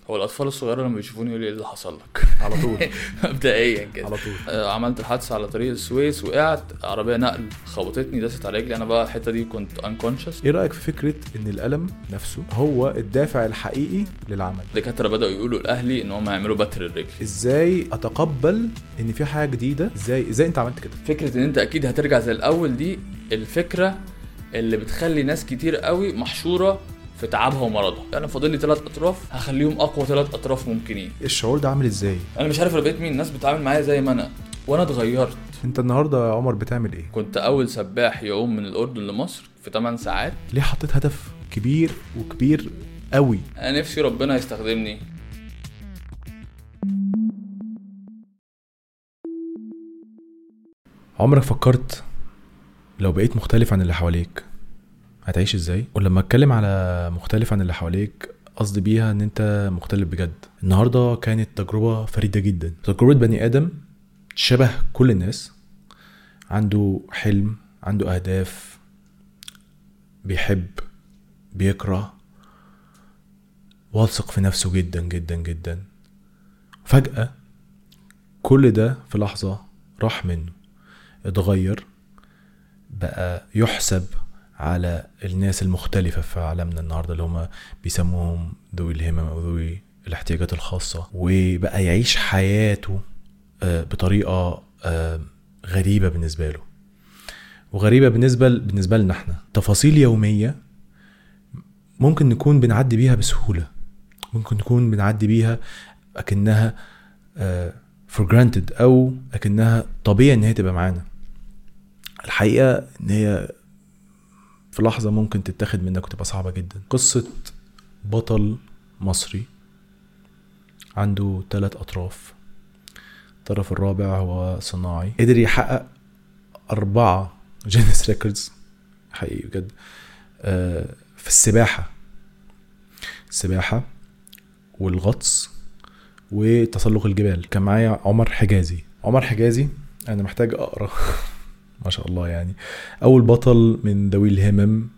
هو الاطفال الصغيره لما بيشوفوني يقولوا ايه اللي حصل لك على طول مبدئيا كده على طول. عملت الحادثه على طريق السويس، وقعت عربيه نقل خبطتني دست على رجلي. انا بقى الحته دي كنت انكونشس. ايه رايك في فكره ان الالم نفسه هو الدافع الحقيقي للعمل؟ الدكاتره بداوا يقولوا لاهلي ان هم يعملوا بتر الرجل. ازاي اتقبل ان في حاجه جديده؟ ازاي انت عملت كده؟ فكره ان انت اكيد هترجع زي الاول دي الفكره اللي بتخلي ناس كتير قوي محشوره في تعبها ومرضها. انا فاضل لي 3 اطراف هخليهم اقوى 3 اطراف ممكنين. الشعور ده عامل ازاي؟ انا مش عارف انا بقيت مين. الناس بتتعامل معايا زي ما انا، وانا اتغيرت. انت النهارده يا عمر بتعمل ايه؟ كنت اول سباح يقوم من الاردن لمصر في 8 ساعات. ليه حطيت هدف كبير وكبير قوي؟ انا نفسي ربنا يستخدمني. عمرك فكرت لو بقيت مختلف عن اللي حواليك هتعيش ازاي؟ ولما اتكلم على مختلف عن اللي حواليك قصدي بيها ان انت مختلف بجد. النهارده كانت تجربه فريده جدا، تجربه بني ادم شبه كل الناس، عنده حلم، عنده اهداف، بيحب، بيكره، واثق في نفسه جدا جدا جدا. فجأة كل ده في لحظة راح منه، اتغير، بقى يحسب على الناس المختلفة في عالمنا النهاردة اللي هم بيسموهم ذوي الهمم أو ذوي الاحتياجات الخاصة، وبقى يعيش حياته بطريقة غريبة بالنسبة له وغريبة بالنسبة لنا احنا. تفاصيل يومية ممكن نكون بنعدي بيها بسهولة، ممكن نكون بنعدي بيها أكنها for granted أو أكنها طبيعي إن هي تبقى معانا. الحقيقة إن هي في لحظة ممكن تتاخد منك وتبقى صعبة جدا. قصة بطل مصري عنده 3 أطراف، الطرف الرابع هو صناعي، قدر يحقق 4 جينيس ريكوردز حقيقي بجد في السباحة والغطس وتسلق الجبال. كان معايا عمر حجازي أنا محتاج أقرأ ما شاء الله، يعني أول بطل من ذوي الهمم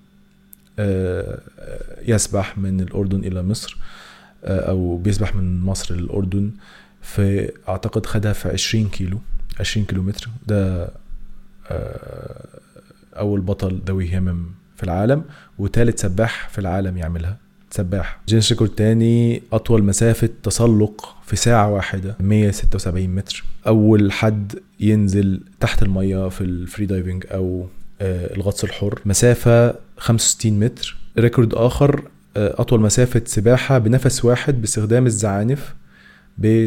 يسبح من الأردن إلى مصر أو بيسبح من مصر للأردن في أعتقد خدها في 20 كيلومتر. ده أول بطل ذوي همم في العالم وثالث سباح في العالم يعملها. سباح جينيس ريكورد تاني أطول مسافة تسلق في ساعة واحدة 176 متر. أول حد ينزل تحت المية في الفري دايفنج أو الغطس الحر مسافة 65 متر. ريكورد آخر أطول مسافة سباحة بنفس واحد باستخدام الزعانف ب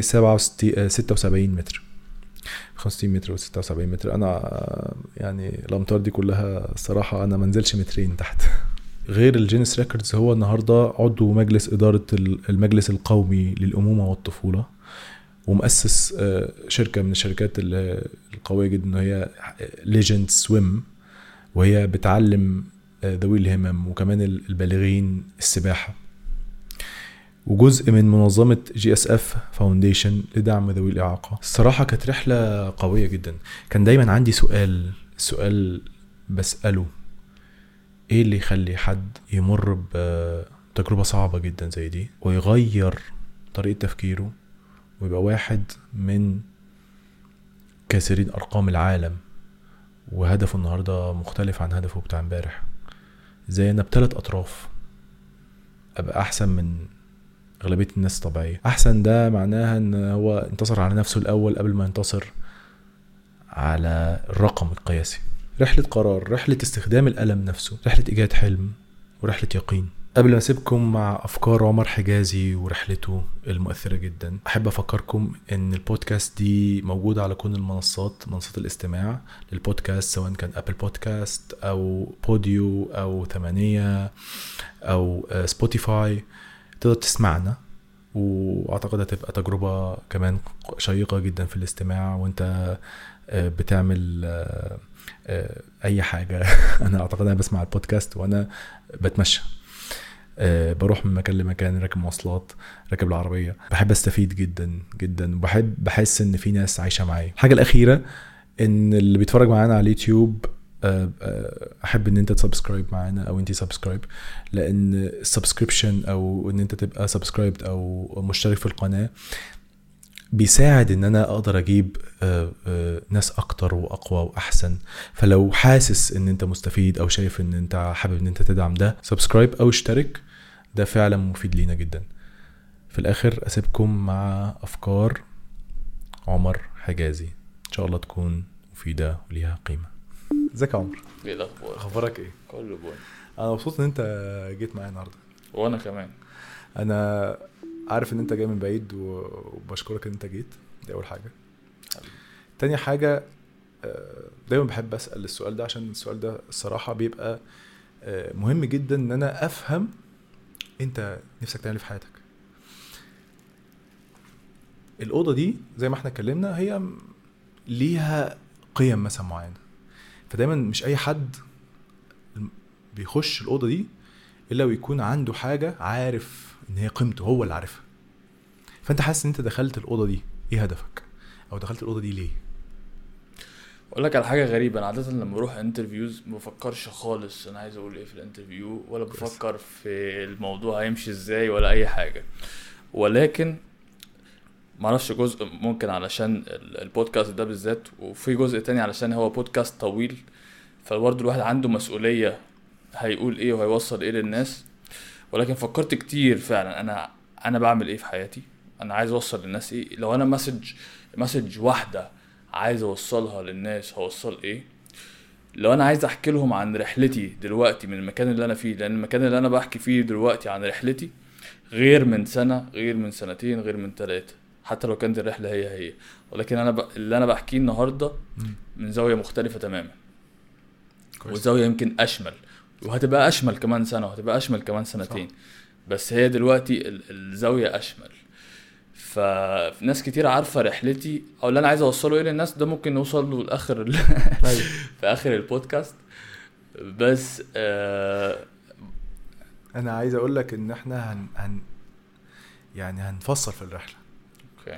76 متر، 50 متر و 76 متر. أنا يعني الأمتار دي كلها الصراحة أنا منزلش مترين تحت. غير الجينيس ريكوردز هو النهاردة عضو مجلس إدارة المجلس القومي للأمومة والطفولة، ومؤسس شركة من الشركات القوية جدا وهي ليجند سويم، وهي بتعلم ذوي الهمم وكمان البالغين السباحة، وجزء من منظمة GSF فاونديشن لدعم ذوي الإعاقة. الصراحة كانت رحلة قوية جدا. كان دايما عندي سؤال بسأله، ايه اللي يخلي حد يمر بتجربة صعبة جدا زي دي ويغير طريقة تفكيره ويبقى واحد من كاسرين أرقام العالم وهدفه النهاردة مختلف عن هدفه بتاع امبارح؟ زي أنا ب3 أطراف أبقى أحسن من أغلبية الناس طبيعية. أحسن ده معناها أن هو انتصر على نفسه الأول قبل ما ينتصر على الرقم القياسي. رحلة قرار، رحلة استخدام الألم نفسه، رحلة إيجاد حلم ورحلة يقين. قبل ما أسيبكم مع أفكار عمر حجازي ورحلته المؤثرة جدا، أحب أفكركم أن البودكاست دي موجودة على كل منصات الاستماع للبودكاست، سواء كان أبل بودكاست أو بوديو أو 8 أو سبوتيفاي. تقدر تسمعنا، وأعتقد هتبقى تجربة كمان شيقة جدا في الاستماع وانت بتعمل اي حاجة. انا اعتقد انا بسمع البودكاست وانا بتمشى، بروح من مكان لمكان، راكب مواصلات، راكب العربية، بحب استفيد جدا جدا، بحس ان في ناس عايشة معايا. الحاجة الاخيرة ان اللي بيتفرج معانا على اليوتيوب احب ان انت تسبسكرايب معانا او انتي سبسكرايب، لان السبسكريبشن او ان انت تبقى سبسكرايب او مشترك في القناة بيساعد ان انا اقدر اجيب ناس اكتر واقوى واحسن. فلو حاسس ان انت مستفيد او شايف ان انت حابب ان انت تدعم ده، سبسكرايب او اشترك، ده فعلا مفيد لينا جدا. في الاخر اسيبكم مع افكار عمر حجازي، ان شاء الله تكون مفيدة وليها قيمة. ازيك يا عمر؟ ايه الاخبار؟ اخبارك ايه؟ كله بون. انا مبسوط ان انت جيت معايا النهارده. وانا كمان. انا عارف ان انت جاي من بعيد وبشكرك ان انت جيت، دي اول حاجه. تاني حاجه، دايما بحب اسال السؤال ده عشان السؤال ده الصراحه بيبقى مهم جدا ان انا افهم انت نفسك تعمل في حياتك. الاوضه دي زي ما احنا اتكلمنا هي ليها قيم مثلا معينه، فدايما مش اي حد بيخش الاوضه دي الا ويكون عنده حاجه عارف ان هي قيمته، هو اللي عارفها. فانت حاسس ان انت دخلت الاوضه دي ايه هدفك، او دخلت الاوضه دي ليه؟ اقول لك على حاجه غريبه، انا عاده لما بروح انترفيوز ما بفكرش خالص انا عايز اقول ايه في الانترفيو، ولا بفكر في الموضوع هيمشي ازاي ولا اي حاجه. ولكن معرفش، جزء ممكن علشان البودكاست ده بالذات، وفي جزء تاني علشان هو بودكاست طويل، فبرضه الواحد عنده مسؤوليه هيقول ايه وهيوصل ايه للناس. ولكن فكرت كتير فعلا انا بعمل ايه في حياتي، انا عايز اوصل للناس ايه، لو انا مسج واحده عايز اوصلها للناس هوصل ايه، لو انا عايز احكي لهم عن رحلتي دلوقتي من المكان اللي انا فيه، لان المكان اللي انا بحكي فيه دلوقتي عن رحلتي غير من سنه، غير من سنتين، غير من 3، حتى لو كانت الرحله هي ولكن اللي انا بحكيه النهارده من زاويه مختلفه تماما، وزاويه يمكن اشمل، وهتبقى اشمل كمان سنه، وهتبقى اشمل كمان سنتين صح. بس هي دلوقتي الزاويه اشمل. فناس كتير عارفه رحلتي او اللي انا عايز اوصله ايه للناس، ده ممكن نوصل له لاخر في اخر البودكاست. بس انا عايز اقول لك ان احنا يعني هنفصل في الرحله. اوكي.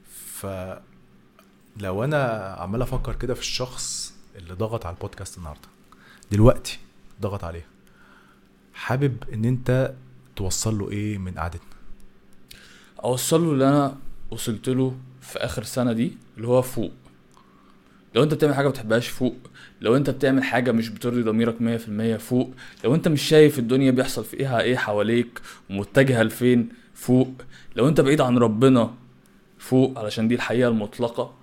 فلو انا عمال افكر كده في الشخص اللي ضغط على البودكاست النهارده دلوقتي، ضغط عليه، حابب ان انت توصل له ايه من قعدتنا؟ اوصل له اللي انا وصلت له في اخر سنه دي، اللي هو فوق. لو انت بتعمل حاجه بتحبهاش فوق، لو انت بتعمل حاجه مش بترضي ضميرك 100% فوق، لو انت مش شايف الدنيا بيحصل فيها ايه حواليك ومتجهه لفين فوق، لو انت بعيد عن ربنا فوق، علشان دي الحقيقه المطلقه.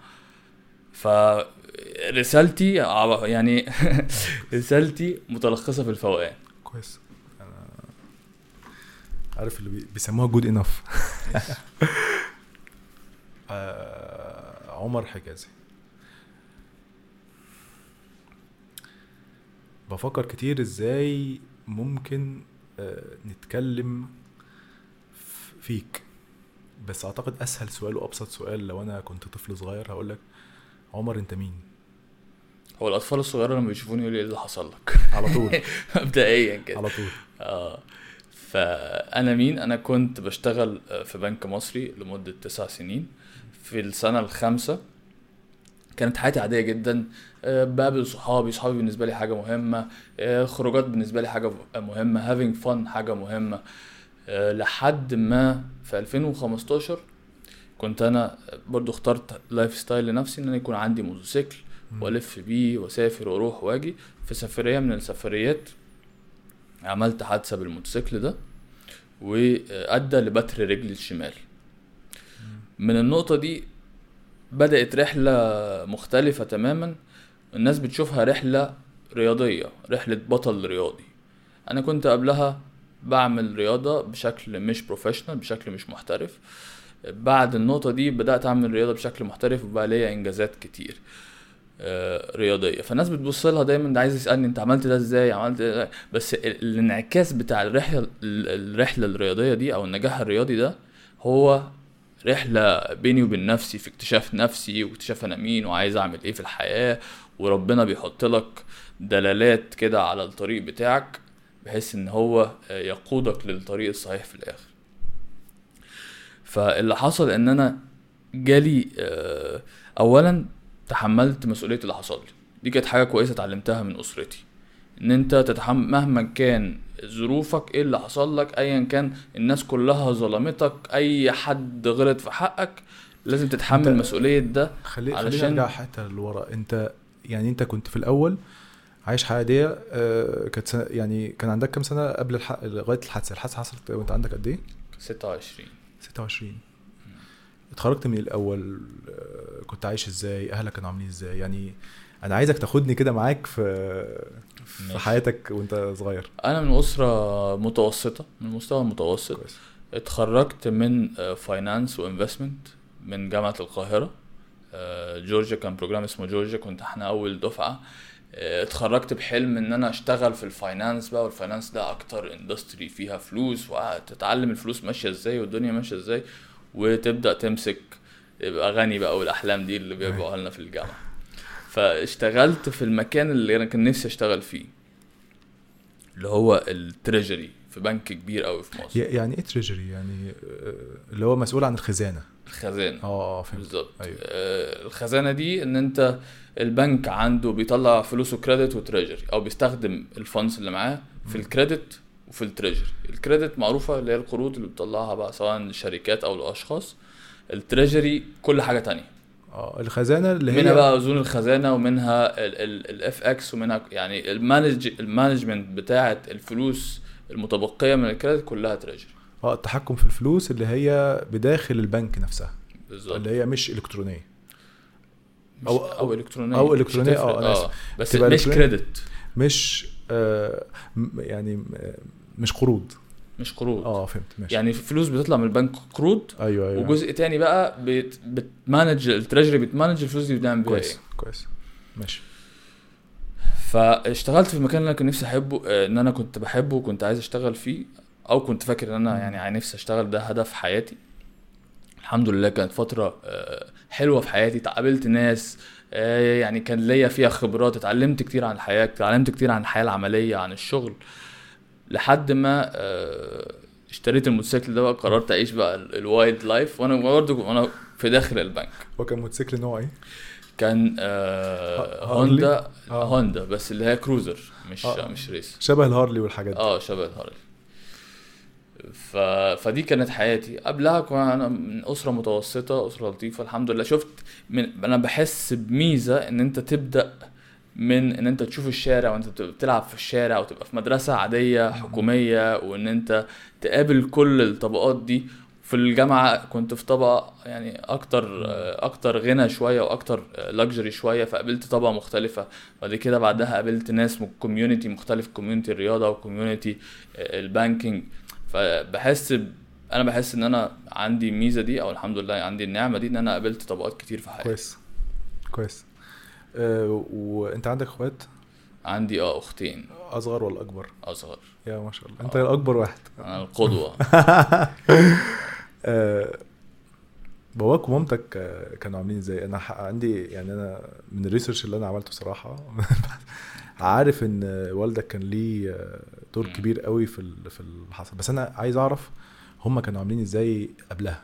فرسالتي يعني رسالتي متلخصه في الفوقان. كويس. انا عارف اللي بيسموها جود انف. عمر حجازي، بفكر كتير ازاي ممكن نتكلم فيك، بس اعتقد اسهل سؤال وابسط سؤال لو انا كنت طفل صغير هقولك عمر انت مين؟ هو الاطفال الصغيره لما بيشوفوني يقولوا ايه اللي حصل لك على طول. مبدئيا كده على طول. فانا مين؟ انا كنت بشتغل في بنك مصري لمده 9 سنين. في السنه الخامسة كانت حياتي عاديه جدا، بقابل صحابي بالنسبه لي حاجه مهمه، خروجات بالنسبه لي حاجه مهمه، having fun حاجه مهمه، لحد ما في 2015 كنت انا برضو اخترت لايف ستايل لنفسي، ان انا يكون عندي موتوسيكل والف بيه واسافر واروح واجي. في سفريه من السفريات عملت حادثه بالموتوسيكل ده وادى لبتر رجلي الشمال. من النقطه دي بدات رحله مختلفه تماما، الناس بتشوفها رحله رياضيه، رحله بطل رياضي. انا كنت قبلها بعمل رياضه بشكل مش بروفيشنال، بشكل مش محترف. بعد النقطه دي بدات اعمل رياضه بشكل محترف وبقى ليا انجازات كتير رياضيه. فالناس بتبص لها دايما، ده عايز يسالني انت عملت ده ازاي، عملت ده. بس الانعكاس بتاع الرحله الرياضيه دي او النجاح الرياضي ده هو رحله بيني وبين نفسي، في اكتشاف نفسي واكتشاف انا مين وعايز اعمل ايه في الحياه. وربنا بيحط لك دلالات كده على الطريق بتاعك بحيث ان هو يقودك للطريق الصحيح في الاخر. فاللي حصل ان انا جالي اولا تحملت مسؤولية اللي حصل لي، دي كانت حاجه كويسه اتعلمتها من اسرتي، ان انت تتحمل مهما كان ظروفك، ايه اللي حصل لك، ايا كان الناس كلها ظلمتك، اي حد غلط في حقك، لازم تتحمل مسؤوليه ده. خلينا نرجع حتى لورا. انت يعني انت كنت في الاول عايش حياه عاديه، كانت يعني كان عندك كم سنه قبل لغايه الحادثه حصلت وانت عندك قد ايه؟ 26. اتخرجت من الاول، كنت عايش ازاي؟ اهلك كانوا عاملين ازاي؟ يعني انا عايزك تاخدني كده معاك في حياتك وانت صغير. انا من اسره متوسطه، من مستوى متوسط كويس. اتخرجت من فاينانس وانفستمنت من جامعه القاهره جورجيا، كان بروجرام اسمه جورجيا، كنت احنا اول دفعه. اتخرجت بحلم ان انا اشتغل في الفاينانس بقى، والفاينانس ده اكتر اندستري فيها فلوس، وتتعلم الفلوس ماشيه ازاي والدنيا ماشيه ازاي، وتبدا تمسك يبقى غني بقى، والاحلام دي اللي بيبقوا لنا في الجامعه. فاشتغلت في المكان اللي انا كان نفسي اشتغل فيه، اللي هو التريجري في بنك كبير قوي في مصر. يعني ايه تريجري؟ يعني اللي هو مسؤول عن الخزانه. فهمت بالظبط. أيوه. الخزانه دي ان انت البنك عنده بيطلع فلوسه كريدت وتريجري، او بيستخدم الفانس اللي معاه في الكريدت وفي التريجري. الكريدت معروفه اللي هي القروض اللي بتطلعها بقى سواء للشركات او للاشخاص. التريجري كل حاجه تانية. الخزانه اللي هي منها بقى اذون الخزانه، ومنها الاف اكس، ومنها يعني المانجمنت بتاعه الفلوس المتبقيه من الكريدت كلها تريجري. التحكم في الفلوس اللي هي بداخل البنك نفسها بالظبط، اللي هي مش الكترونيه او الكترونيه بس مش كريدت، مش يعني مش قروض. فهمت ماشي. يعني فلوس بتطلع من البنك قروض. ايوه. وجزء تاني بقى بتمانج التريجري، بتمانج الفلوس دي بتعمل بيها ايه. كويس ماشي. فاشتغلت في المكان اللي انا كنت نفسي احبه، ان انا كنت بحبه وكنت عايز اشتغل فيه، او كنت فاكر ان انا يعني عايز نفسي اشتغل، ده هدف حياتي. الحمد لله كانت فترة حلوة في حياتي، تقابلت ناس يعني كان ليا فيها خبرات، اتعلمت كتير عن الحياة، اتعلمت كتير عن الحياة العملية، عن الشغل، لحد ما اشتريت الموتوسيكل ده بقى. قررت اعيش بقى الوايلد لايف، وانا برضه وانا في داخل البنك. وكان موتوسيكل نوع ايه؟ كان هوندا بس اللي هي كروزر، مش ريس، شبه الهارلي والحاجات دي. شبه الهارلي. فدي كانت حياتي. قبلها كنت انا من اسره متوسطه، اسره لطيفه الحمد لله. شفت انا بحس بميزه ان انت تبدا من ان انت تشوف الشارع وانت بتلعب في الشارع، وتبقى في مدرسه عاديه حكوميه، وان انت تقابل كل الطبقات دي. في الجامعه كنت في طبقه يعني اكتر غنى شويه، واكتر لاكجري شويه، فقابلت طبقه مختلفه. بعد كده بعدها قابلت ناس من كوميونتي مختلف، كوميونتي الرياضه وكوميونتي البانكينج. فبحس ان انا عندي الميزه دي، او الحمد لله عندي النعمه دي، ان انا قابلت طبقات كتير في حياتي. كويس. وانت عندك اخوات؟ عندي اختين. اصغر ولا اكبر؟ اصغر. يا ما شاء الله، انت الاكبر واحد. انا القدوه. باباك ومامتك كانوا عاملين ازاي؟ انا عندي يعني انا من الريسيرش اللي انا عملته صراحه عارف ان والدك كان ليه دور كبير قوي في اللي حصل، بس انا عايز اعرف هم كانوا عاملين ازاي قبلها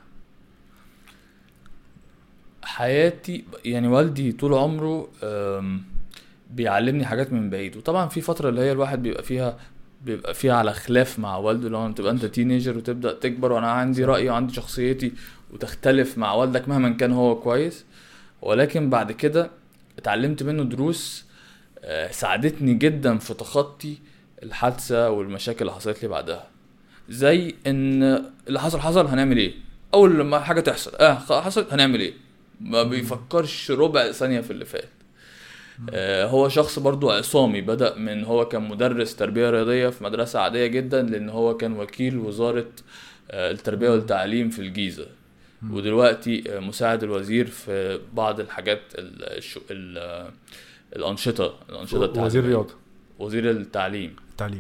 حياتي. يعني والدي طول عمره بيعلمني حاجات من بعيد، وطبعا في فتره اللي هي الواحد بيبقى فيها على خلاف مع والده، لو تبقى انت تينيجر وتبدا تكبر، وانا عندي رايي وعندي شخصيتي، وتختلف مع والدك مهما كان هو كويس. ولكن بعد كده اتعلمت منه دروس ساعدتني جدا في تخطي الحادثه والمشاكل اللي حصلت لي بعدها. زي ان اللي حصل هنعمل ايه، اول لما حاجه تحصل حصلت هنعمل ايه، ما بيفكرش ربع ثانيه في اللي فات. هو شخص برضو عصامي، بدأ من هو كان مدرس تربية رياضية في مدرسة عادية جدا، لأن هو كان وكيل وزارة التربية والتعليم في الجيزة، ودلوقتي مساعد الوزير في بعض الحاجات الأنشطة التعليمية. وزير الرياضة، وزير التعليم.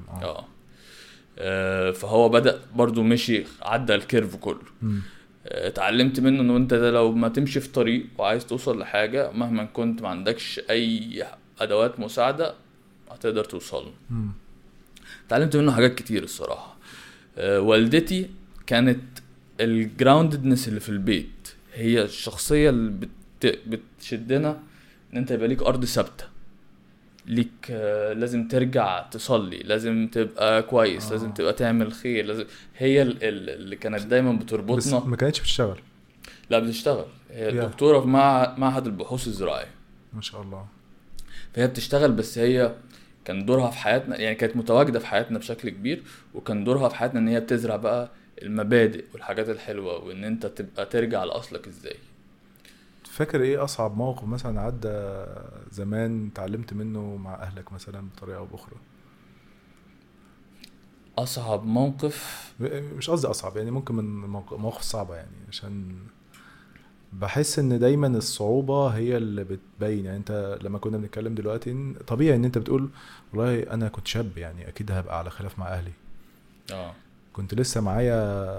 فهو بدأ برضو مشي عدى الكيرف كله. اتعلمت منه انه انت لو ما تمشي في طريق وعايز توصل لحاجة، مهما كنت ما عندكش اي ادوات مساعدة هتقدر توصل. اتعلمت منه حاجات كتير الصراحة. والدتي كانت الجراونددنس اللي في البيت، هي الشخصية اللي بتشدنا ان انت يبقى ليك ارض ثابتة. ليك لازم ترجع تصلي، لازم تبقى كويس، لازم تبقى تعمل خير، لازم. هي اللي كانت دايما بس بتربطنا. ما كانتش بتشتغل. لا بتشتغل، هي يا دكتورة في معهد البحوث الزراعية. ما شاء الله. فهي بتشتغل، بس هي كان دورها في حياتنا، يعني كانت متواجدة في حياتنا بشكل كبير، وكان دورها في حياتنا ان هي بتزرع بقى المبادئ والحاجات الحلوة، وان انت تبقى ترجع لأصلك ازاي. فاكر ايه اصعب موقف مثلا عدى زمان اتعلمت منه مع اهلك مثلا بطريقه او باخرى؟ اصعب موقف. مش قصدي اصعب، يعني ممكن من مواقف صعبه، يعني عشان بحس ان دايما الصعوبه هي اللي بتبين. يعني انت لما كنا بنتكلم دلوقتي طبيعي ان انت بتقول والله انا كنت شاب، يعني اكيد هبقى على خلاف مع اهلي. اه كنت لسه معايا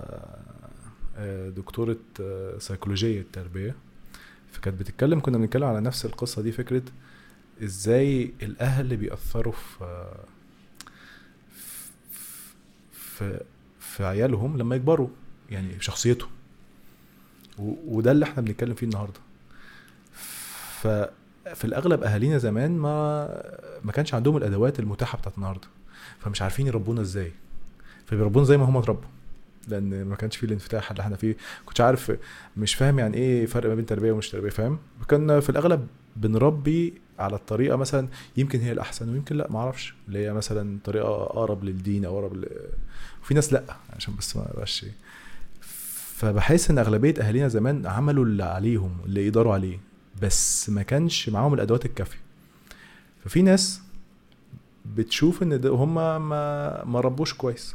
دكتوره سيكولوجيه التربيه، فكانت بتتكلم، كنا بنتكلم على نفس القصه دي، فكره ازاي الاهل بيأثروا في في عيالهم لما يكبروا، يعني في شخصيتهم. وده اللي احنا بنتكلم فيه النهارده. ففي الاغلب اهالينا زمان ما كانش عندهم الادوات المتاحه بتاعت النهارده، فمش عارفين يربونا ازاي، فبيربونا زي ما هم اتربوا، لان ما كانش فيه الانفتاح اللي احنا فيه. كنتش عارف، مش فاهم يعني ايه فرق ما بين تربيه ومش تربيه، فاهم؟ كان في الاغلب بنربي على الطريقه مثلا يمكن هي الاحسن ويمكن لا، ما اعرفش، اللي هي مثلا طريقه اقرب للدين او اقرب وفي ناس لا، عشان بس ما بقاش شيء. فبحس ان اغلبيه اهالينا زمان عملوا اللي عليهم اللي يقدروا عليه، بس ما كانش معاهم الادوات الكافيه. ففي ناس بتشوف ان هم ما ربوش كويس،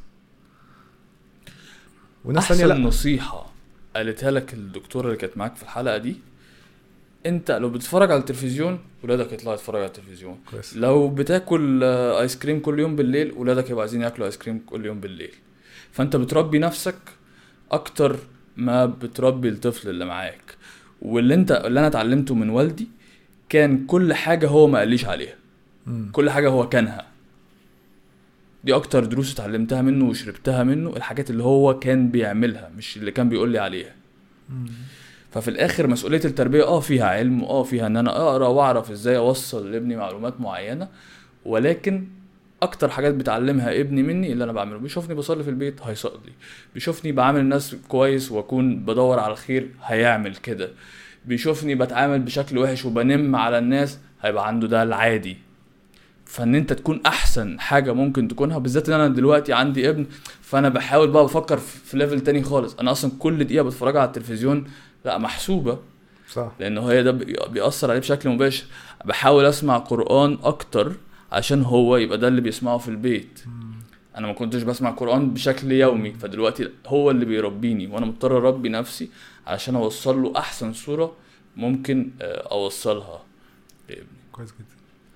وناس ثانيه احسن لا. نصيحة قالتها لك الدكتورة اللي كانت معاك في الحلقة دي: انت لو بتتفرج على التلفزيون ولادك يطلعوا يتفرجوا على التلفزيون، كويس. لو بتاكل ايس كريم كل يوم بالليل ولادك يبقوا عايزين ياكلوا ايس كريم كل يوم بالليل. فانت بتربي نفسك اكتر ما بتربي الطفل اللي معاك. اللي انا اتعلمته من والدي كان كل حاجة هو ما قاليش عليها، كل حاجة هو كانها. دي اكتر دروس اتعلمتها منه وشربتها منه، الحاجات اللي هو كان بيعملها مش اللي كان بيقول لي عليها. ففي الاخر مسؤولية التربية فيها علم، فيها ان انا اقرأ واعرف ازاي اوصل لابني معلومات معينة، ولكن اكتر حاجات بتعلمها ابني مني اللي انا بعمله. بيشوفني بصلي في البيت هيصلي، بيشوفني بعامل الناس كويس واكون بدور على الخير هيعمل كده، بيشوفني بتعامل بشكل وحش وبنم على الناس هيبقى عنده ده العادي. فان انت تكون احسن حاجة ممكن تكونها، بالذات ان انا دلوقتي عندي ابن، فانا بحاول بقى بفكر في ليفل تاني خالص. انا اصلا كل دقيقة بتفرج على التلفزيون لا محسوبة، صح. لانه هي ده بيأثر عليه بشكل مباشر. بحاول اسمع قرآن اكتر عشان هو يبقى ده اللي بيسمعه في البيت. انا ما كنتش بسمع قرآن بشكل يومي، فدلوقتي هو اللي بيربيني، وانا مضطر اربي نفسي عشان اوصل له احسن صورة ممكن اوصلها لابني. كويس جدا.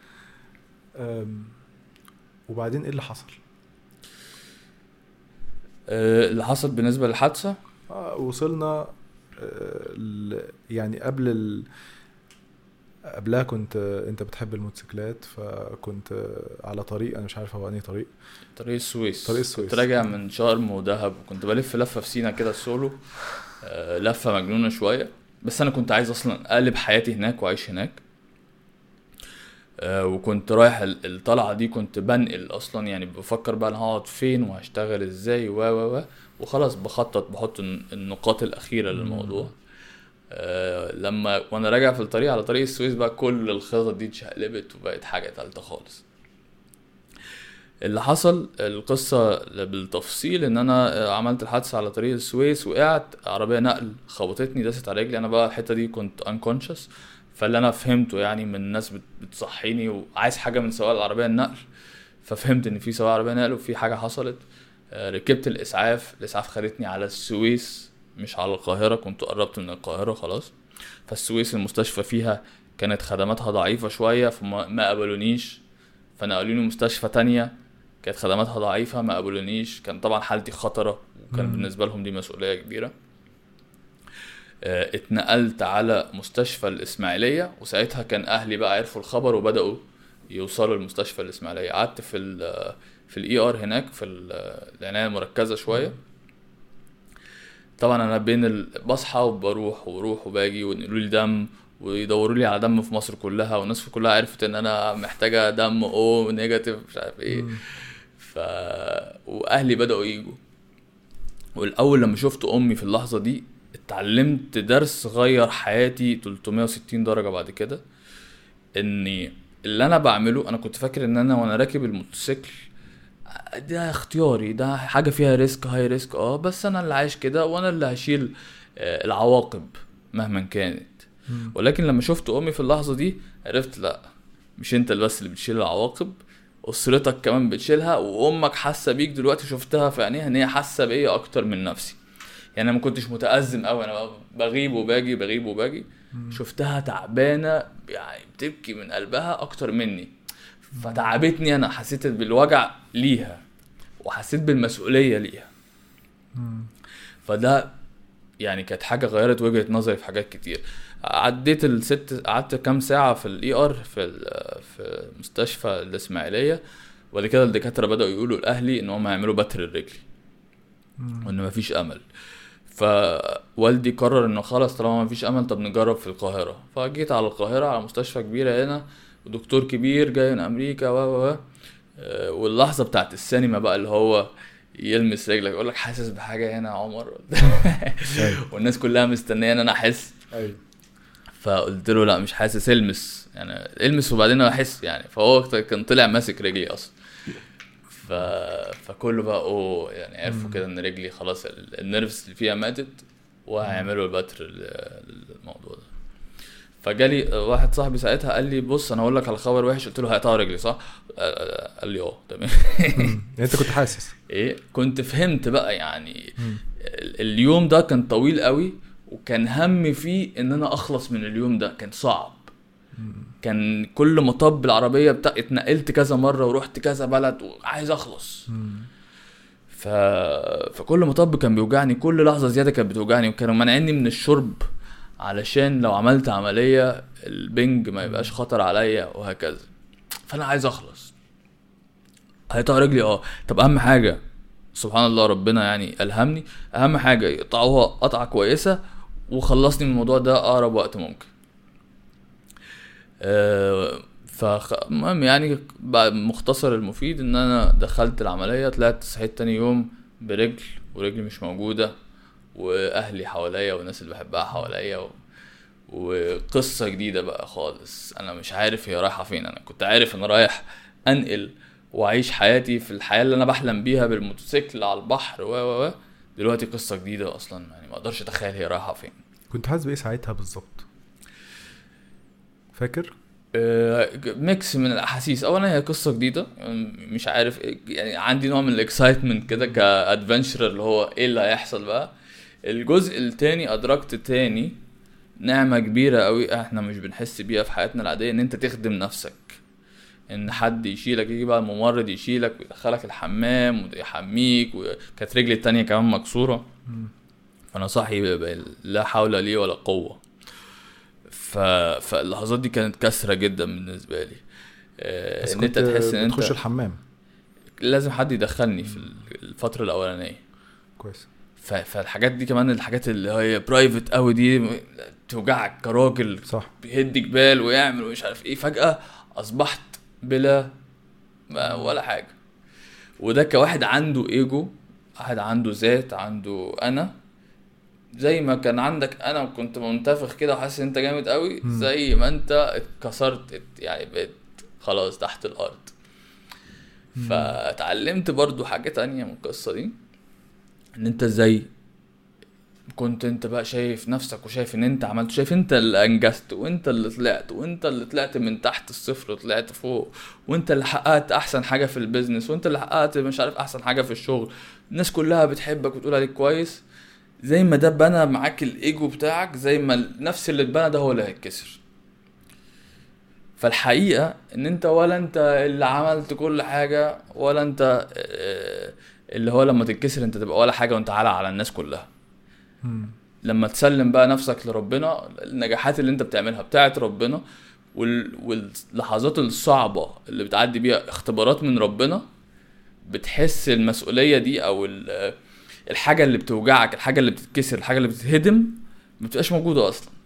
وبعدين ايه اللي حصل؟ اللي حصل بالنسبة للحادثة، وصلنا يعني قبلها كنت انت بتحب الموتوسيكلات، فكنت على طريق، انا مش عارف هو انهي طريق. طريق السويس. طريق السويس. كنت راجع من شرم ودهب، وكنت بلف لفة في سينا كده سولو، لفة مجنونة شوية، بس انا كنت عايز اصلا اقلب حياتي هناك واعيش هناك. وكنت رايح الطلعة دي كنت بنقل اصلا، يعني بفكر بقى انا هقعد فين وهشتغل ازاي وخلاص بخطط، بحط النقاط الاخيرة للموضوع. لما وانا راجع في الطريق على طريق السويس بقى كل الخطط دي اتشقلبت وبقت حاجة تالتة خالص. اللي حصل القصة بالتفصيل ان انا عملت الحادثة على طريق السويس، وقعت عربية نقل خبطتني داست على رجلي. انا بقى الحتة دي كنت unconscious، فاللي انا فهمته يعني من الناس بتصحيني وعايز حاجة من سواق العربية النقل، ففهمت ان في سواق عربية نقل وفي حاجة حصلت. ركبت الاسعاف خدتني على السويس مش على القاهرة، كنت قربت من القاهرة خلاص. فالسويس المستشفى فيها كانت خدماتها ضعيفة شوية، فما قبلونيش، فنقلوني مستشفى تانية كانت خدماتها ضعيفة، ما قبلونيش. كان طبعا حالتي خطرة، وكان بالنسبة لهم دي مسؤولية كبيرة. اتنقلت على مستشفى الإسماعيلية، وساعتها كان أهلي بقى عرفوا الخبر وبدأوا يوصلوا المستشفى الإسماعيلية. قعدت في الإي آر هناك في العناية المركزة شوية. طبعا أنا بين بصحى وبروح وباجي، ونقلوا لي دم ويدوروا لي على دم في مصر كلها، والناس كلها عرفت ان انا محتاجه دم او نيجاتيف مش عارف ايه. واهلي بداوا يجوا. والاول لما شفت امي في اللحظه دي اتعلمت درس غير حياتي 360 درجه بعد كده. اني اللي انا بعمله، انا كنت فاكر ان انا وانا راكب الموتوسيكل ده اختياري، ده حاجه فيها ريسك، هاي ريسك، بس انا اللي عايش كده وانا اللي هشيل العواقب مهما كانت. ولكن لما شفت امي في اللحظه دي عرفت لا، مش انت بس اللي بتشيل العواقب، اسرتك كمان بتشيلها، وامك حاسه بيك دلوقتي، شفتها في عينيها ان هي حاسه بيا اكتر من نفسي. يعني انا ما كنتش متأزم قوي، انا بغيب وباجي شفتها تعبانه يعني بتبكي من قلبها اكتر مني، فتعبتني انا، حسيت بالوجع ليها وحسيت بالمسؤوليه ليها. فده يعني كانت حاجه غيرت وجهه نظري في حاجات كتير. قعدت كام ساعه في الاي ار في مستشفى الاسماعيليه، وبعد كده الدكاتره بداوا يقولوا لاهلي ان هم يعملوا بتر الرجل وان مفيش امل. فوالدي قرر انه خلاص طالما مفيش امل طب نجرب في القاهره. فجيت على القاهره على مستشفى كبيره هنا، ودكتور كبير جاي من امريكا واللحظه بتاعت السينما بقى اللي هو يلمس رجلك يقول لك حاسس بحاجه هنا يا عمر والناس كلها مستنيه ان انا احس. فقلت له لا مش حاسس، المس وبعدين احس يعني. فهو كان طلع ماسك رجلي اصلا. فكله بقى يعني عرفوا كده ان رجلي خلاص النيرفز اللي فيها ماتت وهيعملوا البتر للموضوع ده. فجالي واحد صاحبي ساعتها قال لي بص انا هقول لك على خبر وحش. قلت له هيقطعوا رجلي صح؟ قال لي تمام. انت كنت حاسس كنت فهمت بقى يعني. اليوم ده كان طويل قوي، وكان همي فيه ان انا اخلص من اليوم ده، كان صعب. كان كل مطب العربيه اتنقلت كذا مره ورحت كذا بلد وعايز اخلص. فكل مطب كان بيوجعني، كل لحظه زياده كانت بتوجعني، وكانوا مانعيني من الشرب علشان لو عملت عمليه البنج ما يبقاش خطر عليا وهكذا. فانا عايز اخلص. هيقطع رجلي طب اهم حاجه سبحان الله ربنا يعني الهمني، اهم حاجه يقطعوها قطعه كويسه وخلصني من الموضوع ده اقرب وقت ممكن. فالمهم يعني بعد مختصر المفيد ان انا دخلت العمليه، طلعت صحيت تاني يوم برجل ورجلي مش موجوده، واهلي حواليا والناس اللي بحبها حواليا وقصه جديده بقى خالص. انا مش عارف هي رايحه فين. انا كنت عارف ان رايح انقل واعيش حياتي في الحياه اللي انا بحلم بيها بالموتوسيكل على البحر دلوقتي قصه جديده اصلا، يعني ما اقدرش اتخيل هي رايحه فين. كنت حاسس بايه ساعتها بالظبط؟ فاكر؟ ميكس من الاحاسيس. اولا هي قصه جديده، مش عارف يعني عندي نوع من الاكسايتمنت كده كادفنتشر اللي هو ايه اللي هيحصل بقى. الجزء التاني ادركت تاني نعمه كبيره قوي احنا مش بنحس بيها في حياتنا العاديه، ان انت تخدم نفسك، ان حد يشيلك، يجي بقى الممرض يشيلك ويدخلك الحمام ويحميك. وكانت رجلي التانية كمان مكسوره، فانا صاحي لا حول لي ولا قوه. فاللحظات دي كانت كسرة جدا بالنسبة لي. ان انت تحس ان انت تخش الحمام لازم حد يدخلني في الفترة الاولانية. كويس. فالحاجات دي كمان الحاجات اللي هي برايفت قوي دي توجعك كراجل، صح، بيهد جبال ويعمل ومش عارف ايه. فجأة اصبحت بلا ولا حاجة. وده كواحد عنده ايجو، واحد عنده ذات، عنده انا، زي ما كان عندك انا وكنت منتفخ كده وحاسس انت جامد قوي، زي ما انت اتكسرت يعني بقيت خلاص تحت الارض. فتعلمت برضو حاجة تانية من القصة دي، ان انت ازاي كنت انت بقى شايف نفسك وشايف ان انت عملت، شايف انت اللي انجزت وانت اللي طلعت، وانت اللي طلعت من تحت الصفر وطلعت فوق، وانت اللي حققت احسن حاجة في البيزنس، وانت اللي حققت مش عارف احسن حاجة في الشغل. الناس كلها بتحبك وتقول عليك كويس. زي ما ده بنى معاك الايجو بتاعك، زي ما نفس اللي اتبنى ده هو اللي هيتكسر. فالحقيقة ان انت ولا انت اللي عملت كل حاجة، ولا انت اللي هو لما تتكسر انت تبقى ولا حاجة وانت عالة على الناس كلها. لما تسلم بقى نفسك لربنا، النجاحات اللي انت بتعملها بتاعت ربنا، واللحظات الصعبة اللي بتعدي بيها اختبارات من ربنا، بتحس المسؤولية دي او الحاجة اللي بتوجعك، الحاجة اللي بتتكسر، الحاجة اللي بتتهدم، ما بتبقاش موجودة اصلا.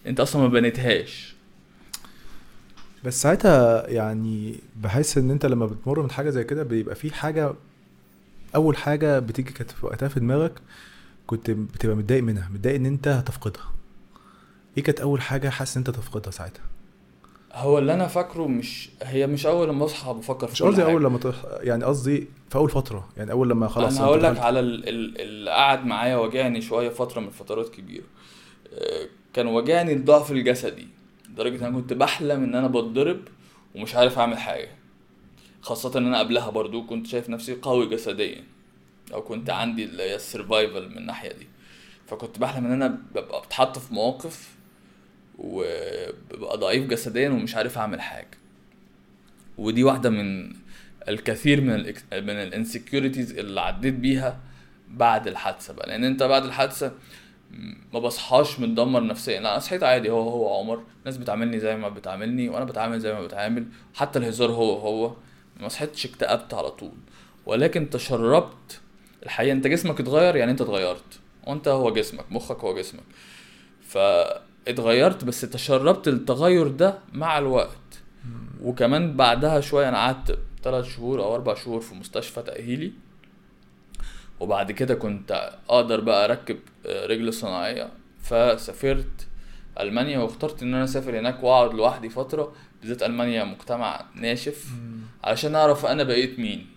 انت اصلا ما بنيتهاش. بس ساعتها يعني بحس ان انت لما بتمر من حاجه زي كده بيبقى في حاجه، اول حاجه بتيجي كانت في وقتها في دماغك كنت بتبقى متضايق منها، متضايق ان انت هتفقدها. ايه كانت اول حاجه حاسس ان انت تفقدها ساعتها؟ هو اللي انا فاكره مش اول لما اصحى بفكر في مش كل قصدي حاجه. اول لما يعني قصدي في اول فتره، يعني اول لما خلاص انا انت هقول لك دخلت. على اللي قعد معايا واجعني شويه فتره من فترات كبيره. كان واجعني الضعف الجسدي لدرجه ان انا كنت بحلم ان انا بتضرب ومش عارف اعمل حاجه. خاصه ان انا قبلها برضو كنت شايف نفسي قوي جسديا، او كنت عندي اللي هي السرفايفل من الناحيه دي. فكنت بحلم ان انا ببقى بتحط في مواقف وببقى ضعيف جسديا ومش عارف اعمل حاجه. ودي واحده من الكثير من الانسكيورتيز اللي عديت بيها بعد الحادثه بقى. لان انت بعد الحادثه ما بصحاش متدمر نفسيا، لا، انا صحيت عادي، هو عمر، الناس بتعاملني زي ما بتعاملني وانا بتعامل زي ما بتعامل، حتى الهزار هو. ما صحيتش اكتئبت على طول، ولكن تشربت. الحقيقه انت جسمك اتغير، يعني انت اتغيرت، وانت هو جسمك، مخك هو جسمك، فاتغيرت. بس تشربت التغير ده مع الوقت. وكمان بعدها شويه انا قعدت 3 شهور او 4 شهور في مستشفى تأهيلي. وبعد كده كنت اقدر بقى اركب رجل صناعية، فسافرت ألمانيا، واخترت ان انا اسافر هناك واقعد لوحدي فترة. بالذات ألمانيا مجتمع ناشف، علشان اعرف انا بقيت مين،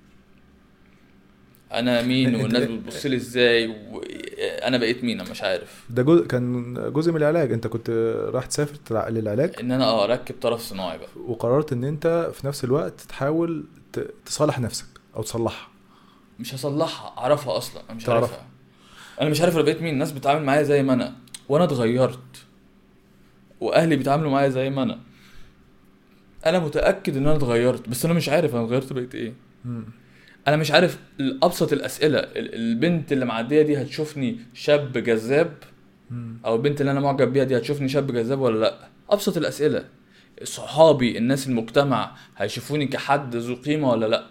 انا مين انت والناس بتبص لي ازاي، وانا بقيت مين انا مش عارف. ده جزء كان جزء من العلاج، انت كنت راح تسافر للعلاج ان انا اركب طرف صناعي بقى. وقررت ان انت في نفس الوقت تحاول تصالح نفسك او تصلحها. مش هصلحها، اعرفها اصلا، انا مش تعرف. عارفها. انا مش عارف انا بقيت مين. الناس بتتعامل معايا زي ما انا، وانا اتغيرت، واهلي بيتعاملوا معايا زي ما انا متاكد ان انا اتغيرت، بس انا مش عارف انا اتغيرت بقيت ايه. انا مش عارف. ابسط الاسئله، البنت اللي معديه دي هتشوفني شاب جذاب، او البنت اللي انا معجب بيها دي هتشوفني شاب جذاب ولا لا. ابسط الاسئله. صحابي، الناس، المجتمع هيشوفوني كحد ذو قيمه ولا لا.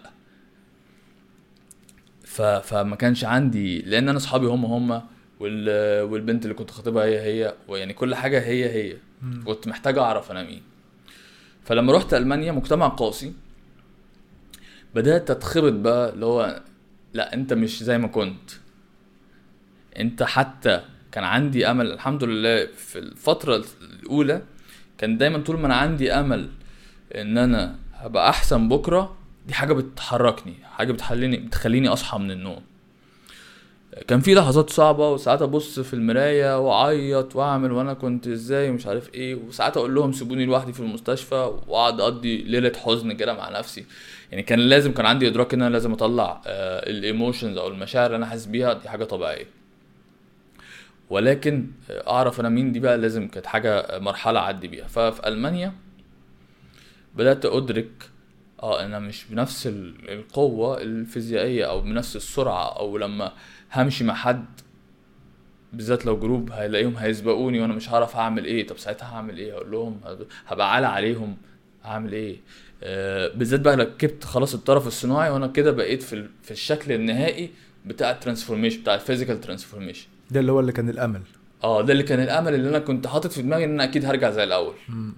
فما كانش عندي، لان انا صحابي هم والبنت اللي كنت خاطبها هي، ويعني كل حاجه هي. كنت محتاج اعرف انا مين. فلما رحت المانيا، مجتمع قاسي، بدات اتخبط بقى، اللي هو لا، انت مش زي ما كنت. انت حتى كان عندي امل، الحمد لله، في الفتره الاولى كان دايما طول ما انا عندي امل ان انا هبقى احسن بكره، دي حاجه بتحركني، حاجه بتخليني اصحى من النوم. كان في لحظات صعبه، وساعات ابص في المرايه واعيط واعمل وانا كنت ازاي ومش عارف ايه، وساعات اقول لهم سيبوني لوحدي في المستشفى واقعد اقضي ليله حزن كده مع نفسي. يعني كان عندي ادراك ان انا لازم اطلع الايموشنز او المشاعر اللي انا حاسس بيها، دي حاجه طبيعيه. ولكن اعرف انا مين، دي بقى لازم كانت حاجه مرحله اعدي بيها. ففي المانيا بدات ادرك انا مش بنفس القوه الفيزيائيه او بنفس السرعه، او لما همشي مع حد بالذات لو جروب هيلاقيهم هيسبقوني وانا مش هعرف اعمل ايه. طب ساعتها هعمل ايه؟ اقول لهم هبقى عالة عليهم، هعمل ايه؟ بالذات بقى ركبت خلاص الطرف الصناعي، وانا كده بقيت في الشكل النهائي بتاع الترانسفورميشن، بتاع الفيزيكال ترانسفورميشن. ده اللي هو اللي كان الامل. ده اللي كان الامل، اللي انا كنت حاطط في دماغي ان انا اكيد هرجع زي الاول.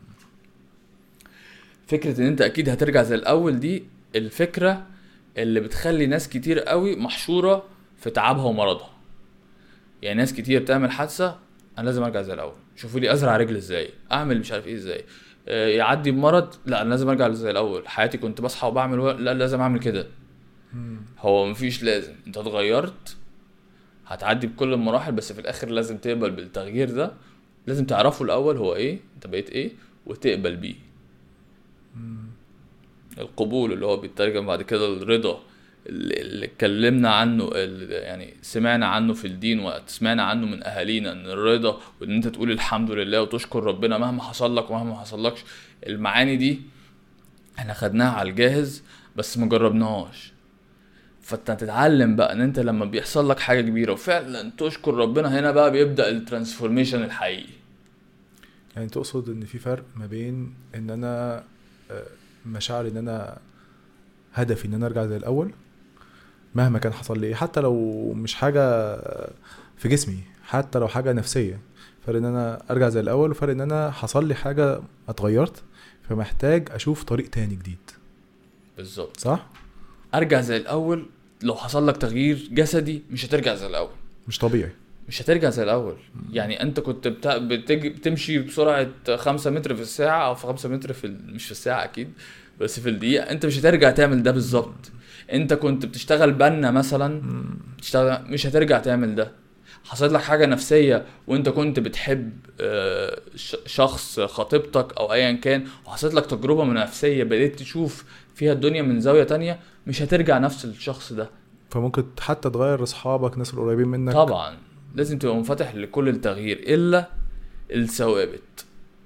فكرة ان انت اكيد هترجع زي الاول، دي الفكرة اللي بتخلي ناس كتير قوي محشورة في تعبها ومرضها. يعني ناس كتير تعمل حادثة، انا لازم ارجع زي الاول، شوفوا لي ازرع رجل ازاي، اعمل مش عارف ايه ازاي، يعدي بمرض، لا انا لازم ارجع زي الاول. حياتي كنت بصحى وبعمل لا لازم اعمل كده. هو مفيش لازم، انت اتغيرت، هتعدي بكل المراحل، بس في الاخر لازم تقبل بالتغيير ده. لازم تعرفه الاول هو ايه، انت بقيت ايه، وتقبل بيه. القبول اللي هو بيترجم بعد كده الرضا، اللي اتكلمنا عنه، يعني سمعنا عنه في الدين وسمعنا عنه من اهالينا، ان الرضا وان انت تقول الحمد لله وتشكر ربنا مهما حصل لك ومهما ما حصلكش. المعاني دي احنا خدناها على الجاهز بس ما جربناهاش. فانت تتعلم بقى ان انت لما بيحصل لك حاجه كبيره وفعلا تشكر ربنا، هنا بقى بيبدا الترانسفورميشن الحقيقي. يعني تقصد ان في فرق ما بين ان انا مشاعر ان انا هدفي ان انا ارجع زي الاول مهما كان حصل لي، حتى لو مش حاجه في جسمي، حتى لو حاجه نفسيه. فرق ان انا ارجع زي الاول، وفرق ان انا حصل لي حاجه اتغيرت، فمحتاج اشوف طريق تاني جديد. بالظبط. صح. ارجع زي الاول، لو حصل لك تغيير جسدي مش هترجع زي الاول، مش طبيعي. مش هترجع زي الاول. يعني انت كنت بتمشي بسرعه 5 متر في الساعه، او في 5 متر مش في الساعه اكيد، بس في الدقيقه. انت مش هترجع تعمل ده بالظبط. انت كنت بتشتغل بنا مثلا، بتشتغل، مش هترجع تعمل ده. حصلت لك حاجه نفسيه وانت كنت بتحب شخص، خطيبتك او ايا كان، وحصلت لك تجربه نفسيه بدأت تشوف فيها الدنيا من زاويه تانية، مش هترجع نفس الشخص ده. فممكن حتى تغير اصحابك، الناس القريبين منك. طبعا لازم تبقى منفتح لكل التغيير الا الثوابت.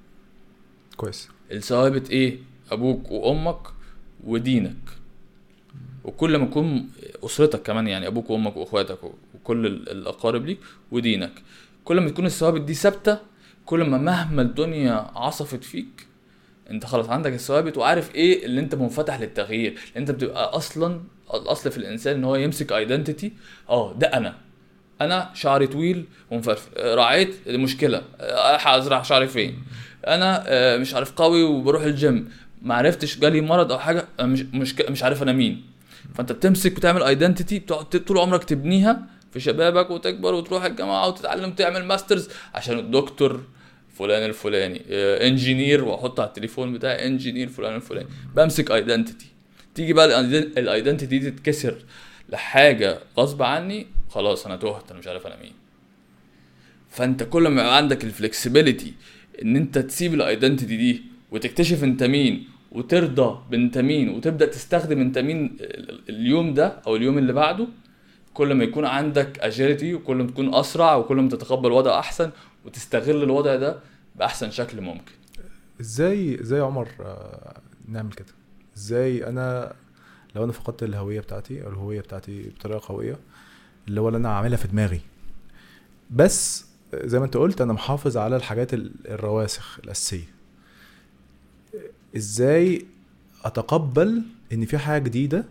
كويس. الثوابت ايه؟ ابوك وامك ودينك، وكل ما يكون اسرتك كمان، يعني ابوك وامك واخواتك وكل الاقارب ليك ودينك، كل ما تكون الثوابت دي ثابته، كل ما مهما الدنيا عصفت فيك انت خلاص عندك الثوابت وعارف ايه اللي انت منفتح للتغيير. انت بتبقى اصلا الاصل في الانسان ان هو يمسك ايدنتيتي. ده انا شعري طويل ومفرفر، رعيت المشكله، هزرع شعري فين؟ انا مش عارف قوي وبروح الجيم، ما عرفتش جالي مرض او حاجه، مش عارف انا مين. فانت بتمسك بتعمل ايدنتيتي، بتقعد طول عمرك تبنيها في شبابك وتكبر وتروح الجامعه وتتعلم تعمل ماسترز عشان الدكتور فلان الفلاني، انجينير، واحط على التليفون بتاعي انجينير فلان الفلاني. بمسك ايدنتيتي، تيجي بقى الايدنتيتي دي تتكسر لحاجه غصب عني، خلاص انا تهت، انا مش عارف انا مين. فانت كل ما يبقى عندك الفلكسبيليتي ان انت تسيب الايدنتيتي دي وتكتشف انت مين وترضى بانت مين وتبدا تستخدم انت مين اليوم ده او اليوم اللي بعده، كل ما يكون عندك اجيلتي، وكل ما تكون اسرع، وكل ما تتقبل الوضع احسن وتستغل الوضع ده باحسن شكل ممكن. ازاي يا عمر نعمل كده؟ ازاي انا لو انا فقدت الهويه بتاعتي او الهويه بتاعتي بطريقه قويه، اللي هو اللي انا عاملها في دماغي، بس زي ما انت قلت انا محافظ على الحاجات الرواسخ الاساسيه، ازاي اتقبل ان في حاجه جديده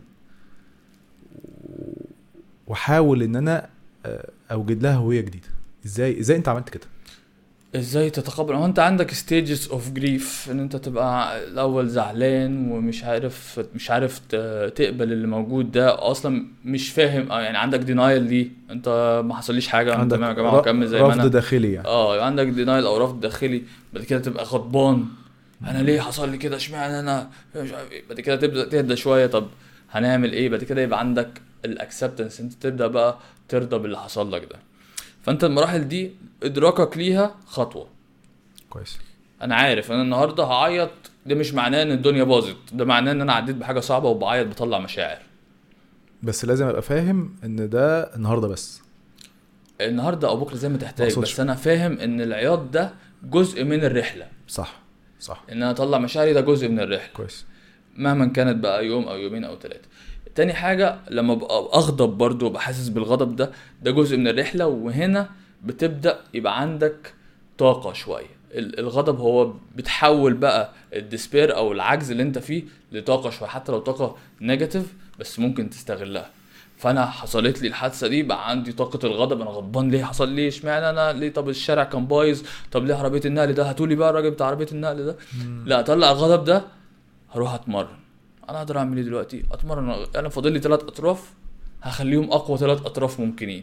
واحاول ان انا اوجد لها هويه جديده؟ ازاي انت عملت كده؟ ازاي تتقبل؟ هو انت عندك stages of grief، ان انت تبقى الاول زعلان ومش عارف تقبل اللي موجود ده، اصلا مش فاهم، يعني عندك denial دي، انت ما حصليش حاجه، انت تمام يا جماعه وكمل زي ما انا. رفض داخلي يعني. عندك denial او رفض داخلي. بعد كده تبقى غضبان، انا ليه حصل لي كده، اشمعنى انا، مش عارف ايه. بعد كده تبدا تهدى شويه، طب هنعمل ايه؟ بعد كده يبقى عندك الاكسبتنس، انت تبدا بقى ترضى باللي حصل لك ده. فانت المراحل دي ادراكك ليها خطوه. كويس. انا عارف انا النهارده هعيط، ده مش معناه ان الدنيا باظت، ده معناه ان انا عديت بحاجه صعبه وبعيط، بطلع مشاعر. بس لازم ابقى فاهم ان ده النهارده بس، النهارده او بكره زي ما تحتاج، بس انا فاهم ان العياط ده جزء من الرحله. صح. ان انا اطلع مشاعري ده جزء من الرحله. كويس. مهما كانت بقى يوم او يومين او 3. تاني حاجه، لما ابقى اغضب برضو بحسس بالغضب ده جزء من الرحله، وهنا بتبدا يبقى عندك طاقه شويه. الغضب هو بتحول بقى الديسبير او العجز اللي انت فيه لطاقه شويه، حتى لو طاقه نيجاتيف بس ممكن تستغلها. فانا حصلت لي الحادثه دي، بقى عندي طاقه الغضب، انا غضبان ليه حصل لي، اشمعنى انا ليه، طب الشارع كان بايظ، طب ليه عربيه النقل ده، هاتولي بقى الراجل بتاع عربيه النقل ده. لا، اطلع الغضب ده، هروح اتمرن. انا اقدر اعمل ايه دلوقتي؟ اتمرن. انا فاضل لي 3 اطراف هخليهم اقوى 3 اطراف ممكنين.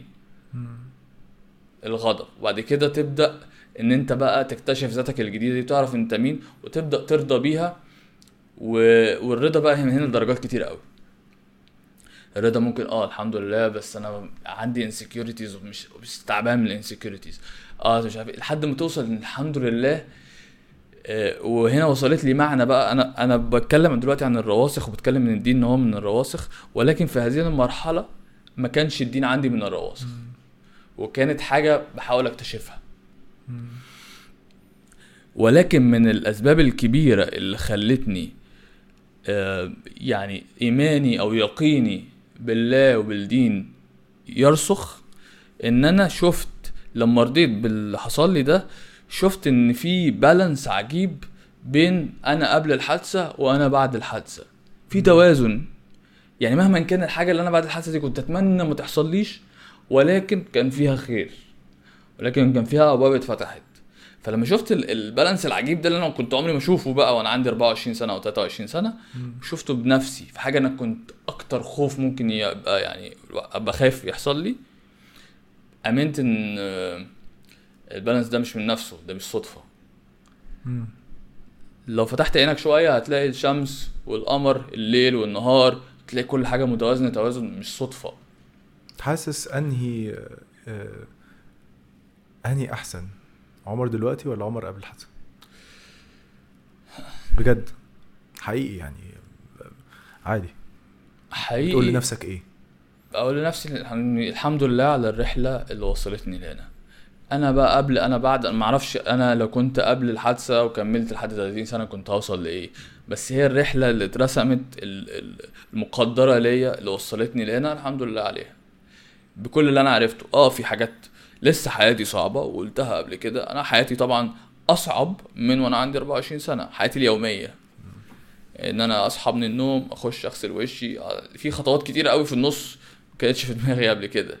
الغضب. وبعد كده تبدا ان انت بقى تكتشف ذاتك الجديده دي، تعرف انت مين وتبدا ترضى بيها. والرضا بقى هنا درجات كتير قوي. الرضا ممكن الحمد لله، بس انا عندي insecurities ومش تعبان من الانسكيورتيز، مش عارف لحد ما توصل ان الحمد لله. وهنا وصلت لي معنى بقى. انا بتكلم دلوقتي عن الرواسخ، وبتكلم من الدين ان هو من الرواسخ، ولكن في هذه المرحله ما كانش الدين عندي من الرواسخ، وكانت حاجه بحاول اكتشفها. ولكن من الاسباب الكبيره اللي خلتني يعني ايماني او يقيني بالله وبالدين يرسخ، ان انا شفت لما رضيت باللي حصل لي ده، شفت ان في بالانس عجيب بين انا قبل الحادثه وانا بعد الحادثه، في توازن. يعني مهما كان الحاجه اللي انا بعد الحادثه دي كنت اتمنى ما تحصليش، ولكن كان فيها خير. ولكن كان فيها ابواب اتفتحت. فلما شفت البالانس العجيب ده اللي انا كنت عمري ما اشوفه بقى وانا عندي 24 سنه او 23 سنه، شفته بنفسي في حاجه انا كنت اكتر خوف ممكن يبقى يعني ابقى خايف يحصل لي. امنت ان البالانس ده مش من نفسه، ده مش صدفه. لو فتحت عينك شويه هتلاقي الشمس والقمر، الليل والنهار، تلاقي كل حاجه متوازنه توازن مش صدفه. حاسس انهي احسن، عمر دلوقتي ولا عمر قبل الحادثه؟ بجد حقيقي يعني، عادي حقيقي. تقول لنفسك ايه؟ اقول لنفسي الحمد لله على الرحله اللي وصلتني لهنا. انا بقى قبل، انا بعد، ما اعرفش انا لو كنت قبل الحادثه وكملت لحد 30 سنه كنت هوصل لايه، بس هي الرحله اللي اترسمت المقدره ليا اللي وصلتني لهنا، الحمد لله عليها بكل اللي انا عرفته. في حاجات لسه حياتي صعبه وقلتها قبل كده، انا حياتي طبعا اصعب من وانا عندي 24 سنه. حياتي اليوميه ان انا اصحى من النوم، اخش اغسل وشي، في خطوات كتيره قوي في النص ما كانتش في دماغي قبل كده.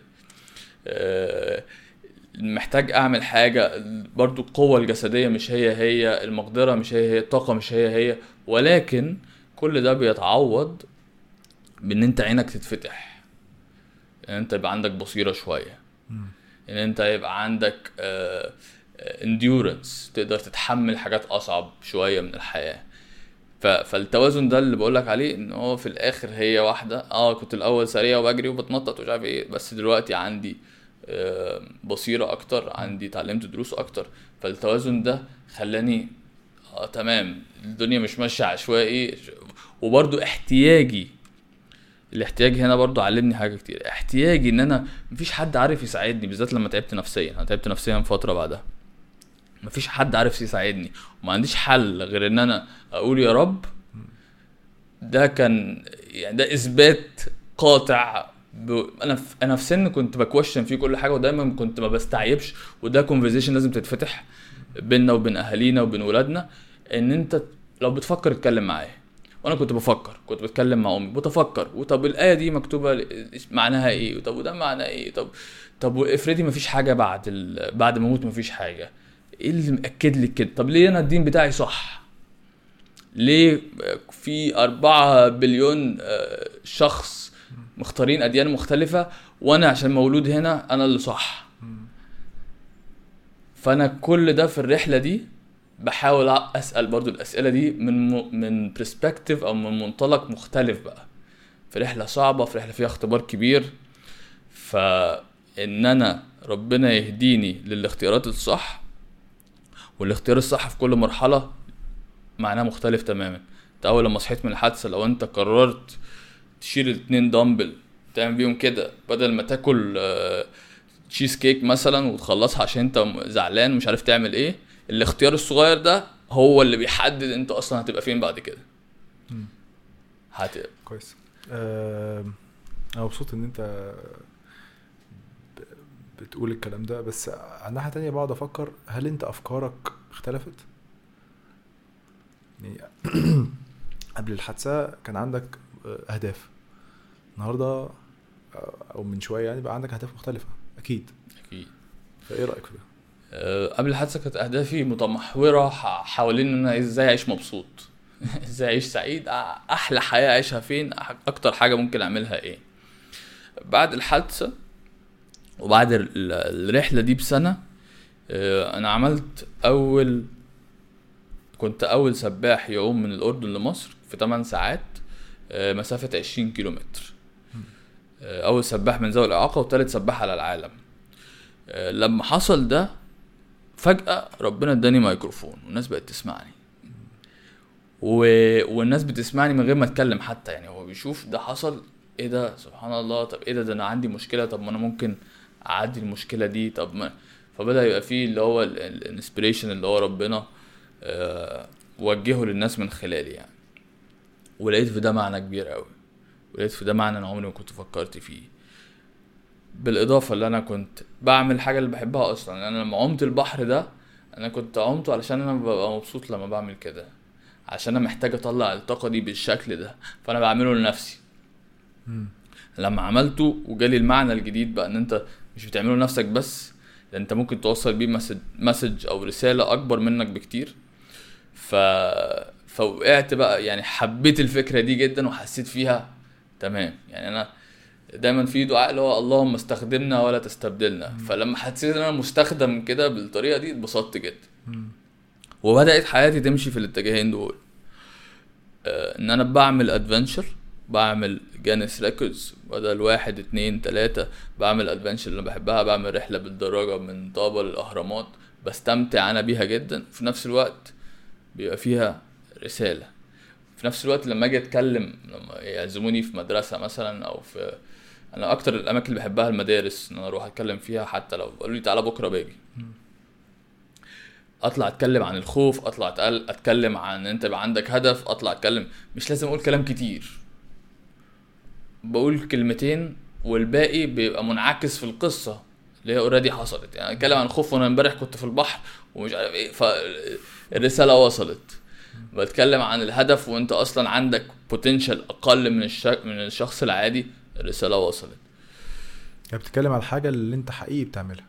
محتاج اعمل حاجه برضو، القوه الجسديه مش هي المقدره مش هي الطاقه مش هي ولكن كل ده بيتعوض بان انت عينك تتفتح، ان انت يبقى عندك بصيره شويه، ان انت يبقى عندك endurance، تقدر تتحمل حاجات اصعب شويه من الحياه. فالتوازن ده اللي بقولك عليه، ان هو في الاخر هي واحده. كنت الاول سريع وبجري وبتنطط ومش عارف ايه، بس دلوقتي عندي بصيره اكتر، عندي اتعلمت دروس اكتر. فالتوازن ده خلاني تمام، الدنيا مش ماشيه عشوائي. وبرضو الاحتياج هنا برضو علمني حاجه كتير. احتياجي ان انا مفيش حد عارف يساعدني، بالذات لما تعبت نفسيا. انا تعبت نفسيا فتره بعدها، مفيش حد عارف يساعدني وما عنديش حل غير ان انا اقول يا رب. ده كان يعني ده اثبات قاطع. انا في سن كنت بكوشن فيه كل حاجه، ودايما كنت ما بستعيبش، وده كونفرزيشن لازم تتفتح بيننا وبين اهالينا وبين ولادنا. ان انت لو بتفكر اتكلم معايا، وانا كنت كنت بتكلم مع امي بتفكر، وطب الايه دي مكتوبه معناها ايه، وطب وده معناه ايه، طب وافرضي مفيش حاجه بعد ما اموت، مفيش حاجه، ايه اللي مأكد لك كده؟ طب ليه انا الدين بتاعي صح؟ ليه في 4 بليون شخص مختارين اديان مختلفه، وانا عشان مولود هنا انا اللي صح؟ فانا كل ده في الرحله دي بحاول اسال برضو الاسئله دي من برسبكتيف او من منطلق مختلف بقى. في رحله صعبه، في رحله فيها اختبار كبير، فان انا ربنا يهديني للاختيارات الصح. والاختيار الصح في كل مرحله معناه مختلف تماما. انت اول لما صحيت من الحادثه، لو انت قررت تشيل 2 دمبل تعمل بيهم كده بدل ما تاكل تشيز كيك مثلا وتخلصها عشان انت زعلان ومش عارف تعمل ايه، الاختيار الصغير ده هو اللي بيحدد انت اصلا هتبقى فين بعد كده. هتبقى كويس. انا مبسوط ان انت بتقول الكلام ده، بس على ناحية تانية بقعد افكر، هل انت افكارك اختلفت؟ يعني قبل الحادثة كان عندك اهداف، النهاردة او من شوية يعني بقى عندك اهداف مختلفة اكيد. فايه رأيك في ده؟ قبل الحادثة كانت اهدافي متمحورة حوالين ان انا ازاي اعيش مبسوط ازاي اعيش سعيد، احلى حياة اعيشها فين، اكتر حاجة ممكن اعملها ايه. بعد الحادثة وبعد الرحلة دي بسنة، انا عملت كنت اول سباح يقوم من الاردن لمصر في 8 ساعات، مسافة 20 كيلومتر. اول سباح من ذوي الاعاقة وثالث سباح على العالم. لما حصل ده فجأة ربنا اداني ميكروفون والناس بقت تسمعني، والناس بتسمعني من غير ما اتكلم حتى. يعني هو بيشوف ده حصل، ايه ده، سبحان الله، طب ايه ده انا عندي مشكلة، طب ما انا ممكن اعدي المشكلة دي، طب ما فبدأ يبقى فيه اللي هو الانسبريشن اللي هو ربنا وجهه للناس من خلالي يعني. ولقيت في ده معنى كبير قوي، ولقيت في ده معنى انا عمري ما كنت فكرت فيه. بالاضافه اللي انا كنت بعمل حاجه اللي بحبها اصلا. انا لما عمت البحر ده انا كنت عمته علشان انا ببقى مبسوط لما بعمل كده، عشان انا محتاج اطلع الطاقه دي بالشكل ده، فانا بعمله لنفسي. لما عملته وجالي المعنى الجديد بقى ان انت مش بتعمله لنفسك بس، ده انت ممكن توصل بيه مسج او رسالة اكبر منك بكتير. فوقعت بقى يعني حبيت الفكرة دي جدا وحسيت فيها تمام. يعني انا دايما في دعاء اللي هو اللهم استخدمنا ولا تستبدلنا، فلما حسيت ان انا مستخدم كده بالطريقة دي اتبسطت جدا. وبدأت حياتي تمشي في الاتجاهين دول، ان انا بعمل ادفنشر، بعمل جانس ريكوردز بدل 1 2 3، بعمل ادفنشر اللي بحبها، بعمل رحلة بالدراجة من طابة للاهرامات، بستمتع انا بيها جدا، في نفس الوقت بيبقى فيها رسالة. في نفس الوقت لما اجي اتكلم، لما يعزموني في مدرسة مثلا او في، انا اكتر الاماكن اللي بحبها المدارس، ان انا اروح اتكلم فيها، حتى لو قالوا لي تعالى بكرة باجي، اطلع اتكلم عن الخوف، اطلع اتكلم عن انت يبقى عندك هدف، اطلع اتكلم، مش لازم اقول كلام كتير، بقول كلمتين والباقي بيبقى منعكس في القصة اللي هي اوريدي حصلت. يعني اتكلم عن الخوف وانا امبارح كنت في البحر ومش عارف ايه، فالرسالة وصلت. بتكلم عن الهدف وانت اصلا عندك بوتنشال اقل من الشخص العادي، الرسالة وصلت. يعني بتتكلم على الحاجة اللي انت حقيقي بتعملها.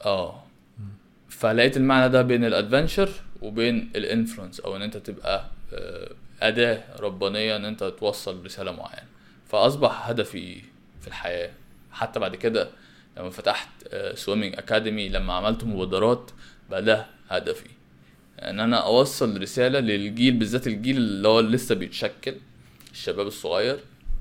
فلقيت المعنى ده بين الادفنشر وبين الانفلونس، او ان انت تبقى اداة ربانية ان انت توصل رسالة معينة. فاصبح هدفي في الحياة حتى بعد كده لما فتحت سويمينج اكاديمي، لما عملت مبادرات، بقى ده هدفي، ان انا اوصل رسالة للجيل، بالذات الجيل اللي هو لسه بيتشكل، الشباب الصغير،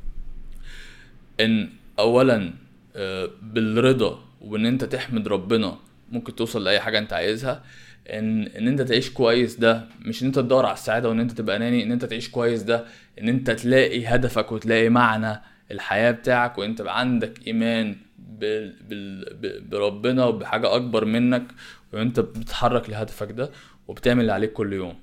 ان اولا بالرضا وان انت تحمد ربنا ممكن توصل لاي حاجة انت عايزها. ان انت تعيش كويس ده مش ان انت تدور على السعادة وان انت تبقى اناني، ان انت تعيش كويس ده ان انت تلاقي هدفك وتلاقي معنى الحياة بتاعك، وانت بقى عندك ايمان بربنا وبحاجة اكبر منك، وانت بتتحرك لهدفك ده وبتعمل اللي عليك كل يوم.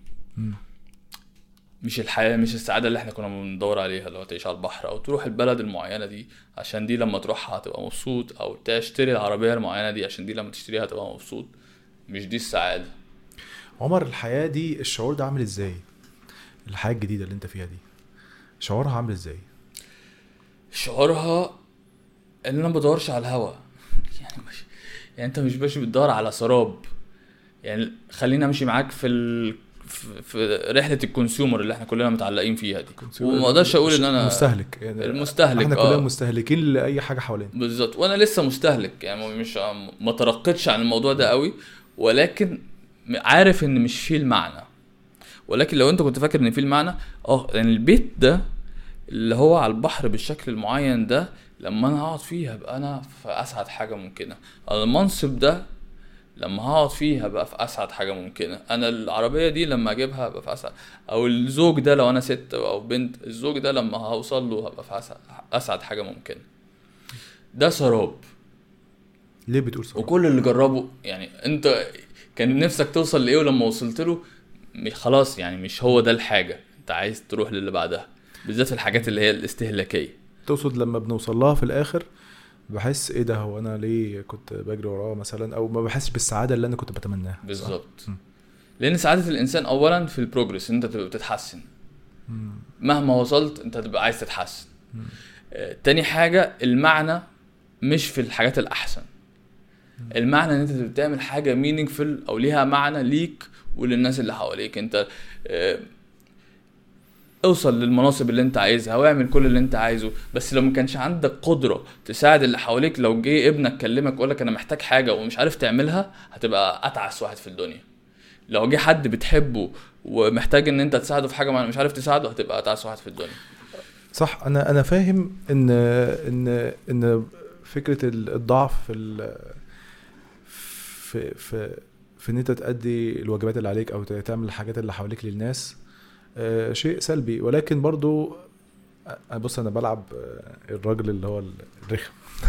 مش الحياة، مش السعادة اللي احنا كنا بندور عليها، لو تعيش على البحر او تروح البلد المعينة دي عشان دي لما تروحها هتبقى مبسوط، او تشتري العربية المعينة دي عشان دي لما تشتريها هتبقى مبسوط. مش دي السعادة. عمر، الحياة دي الشعور ده عامل ازاي؟ الحياة الجديدة اللي انت فيها دي شعورها عامل ازاي؟ شعورها ان انا بدورش على الهوا. يعني انت مش باش بتدور على سراب. يعني خلينا امشي معاك في رحله الكونسيومر اللي احنا كلنا متعلقين فيها دي، وما اقدرش اقول ان انا مستهلك. يعني المستهلك احنا كلنا مستهلكين لاي حاجه حوالينا. بالظبط، وانا لسه مستهلك، يعني مش ما ترقدش عن الموضوع ده قوي، ولكن عارف ان مش فيه المعنى. ولكن لو انت كنت فاكر ان فيه المعنى، يعني البيت ده اللي هو على البحر بالشكل المعين ده، لما انا هقعد فيه هبقى انا في اسعد حاجه ممكنه. المنصب ده لما هقعد فيه هبقى في اسعد حاجه ممكنه. انا العربيه دي لما اجيبها هبقى في اسعد، او الزوج ده لو انا ست او بنت، الزوج ده لما هوصل له هبقى في اسعد حاجه ممكنه. ده سراب. ليه بتقول سراب؟ وكل اللي جربه، يعني انت كان نفسك توصل لايه ولما وصلت له خلاص، يعني مش هو ده الحاجه، انت عايز تروح للي بعدها، بالذات في الحاجات اللي هي الاستهلاكيه. تقصد لما بنوصل لها في الاخر بحس ايه ده، هو انا ليه كنت بجري وراه مثلا، او ما بحسش بالسعاده اللي انا كنت بتمناها. بالظبط. لان سعاده الانسان اولا في البروجرس، انت تبقى بتتحسن. مهما وصلت انت تبقى عايز تتحسن. تاني حاجه المعنى مش في الحاجات الاحسن. المعنى ان انت بتعمل حاجه meaningful او ليها معنى ليك وللناس اللي حواليك. انت اوصل للمناصب اللي انت عايزها واعمل كل اللي انت عايزه، بس لو ما كانش عندك قدرة تساعد اللي حواليك، لو جه ابنك كلمك وقالك انا محتاج حاجة ومش عارف تعملها، هتبقى اتعس واحد في الدنيا. لو جه حد بتحبه ومحتاج ان انت تساعده في حاجة ما مش عارف تساعده، هتبقى اتعس واحد في الدنيا. صح. انا فاهم ان فكرة الضعف في ان انت تأدي الواجبات اللي عليك او تعمل الحاجات اللي حواليك للناس شيء سلبي. ولكن برضو بص انا بلعب الراجل اللي هو الرخم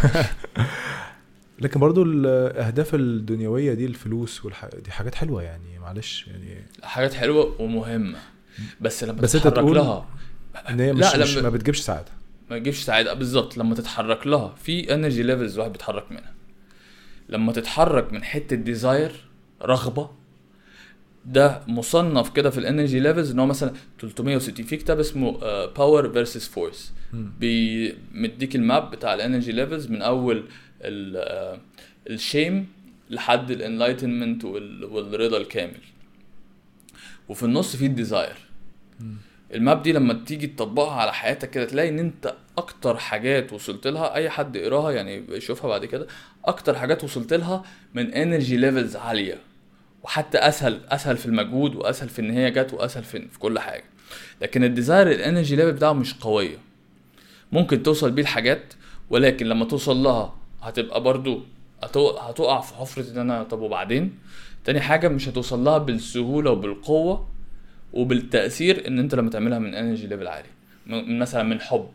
لكن برضو الاهداف الدنيويه دي، الفلوس دي حاجات حلوه يعني، معلش يعني حاجات حلوه ومهمه، بس لما تتحرك لها ان هي مش ما بتجيبش سعاده. ما تجيبش سعاده بالظبط. لما تتحرك لها في انرجي ليفلز الواحد بيتحرك منها. لما تتحرك من حته ديزاير، رغبه، ده مصنف كده في الانرجي ليفلز ان هو مثلا 360. في كتاب اسمه باور فيرسس فورس، بيديك الماب بتاع الانرجي ليفلز من اول الشيم لحد الانلايتنمنت والرضا الكامل. وفي النص في الديزاير. الماب دي لما تيجي تطبقها على حياتك كده تلاقي ان انت اكتر حاجات وصلت لها، اي حد يقراها يعني يشوفها بعد كده، اكتر حاجات وصلت لها من انرجي ليفلز عالية، وحتى اسهل في المجهود، واسهل في ان هي جت، واسهل في كل حاجة. لكن الديزاير الانرجي ليفل بتاعه مش قوية، ممكن توصل بيه الحاجات، ولكن لما توصل لها هتبقى برضو هتقع في حفرة ان انا طب وبعدين. تاني حاجة مش هتوصل لها بالسهولة وبالقوة وبالتأثير ان انت لما تعملها من انرجي ليفل عالي، مثلا من حب،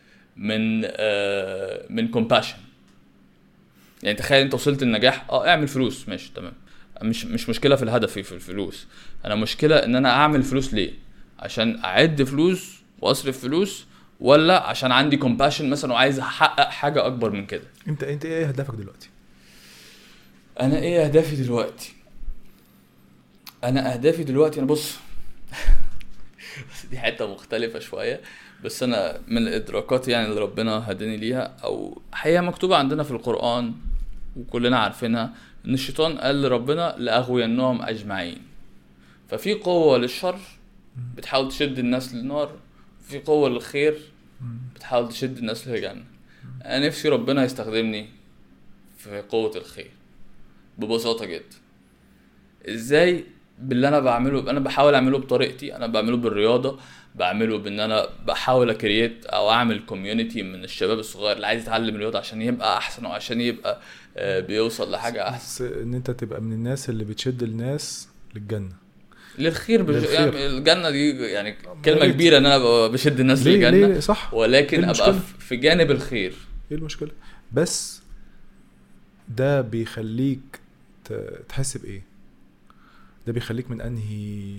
من كومباشن. يعني تخيل انت وصلت النجاح، اعمل فلوس، ماشي تمام، مش مشكلة في الهدف في الفلوس. انا مشكلة ان انا اعمل فلوس ليه؟ عشان اعد فلوس واصرف فلوس، ولا عشان عندي كومباشن مثلا وعايز احقق حاجة اكبر من كده؟ انت ايه هدفك دلوقتي؟ انا ايه اهدافي دلوقتي؟ انا بص دي حتة مختلفة شوية، بس انا من الادراكات يعني اللي ربنا هداني ليها، او حقيقة مكتوبة عندنا في القرآن وكلنا عارفينها، ان الشيطان قال لربنا لأغوينهم اجمعين. ففي قوة للشر بتحاول تشد الناس للنار، في قوة للخير بتحاول تشد الناس للجنة. انا نفسي ربنا يستخدمني في قوة الخير ببساطة جدا. ازاي؟ باللي انا بعمله، انا بحاول اعمله بطريقتي، انا بعمله بالرياضة، بعمله بان انا بحاول اكريت او اعمل كوميونيتي من الشباب الصغير اللي عايز يتعلم رياضة عشان يبقى احسن، وعشان يبقى بيوصل لحاجة احسن. ان انت تبقى من الناس اللي بتشد الناس للجنة، للخير. يعني الجنة دي يعني كلمة كبيرة ان انا بشد الناس للجنة. ليه؟ صح. ولكن ابقى في جانب الخير. ايه المشكلة؟ بس ده بيخليك تحس بايه؟ ده بيخليك من انهي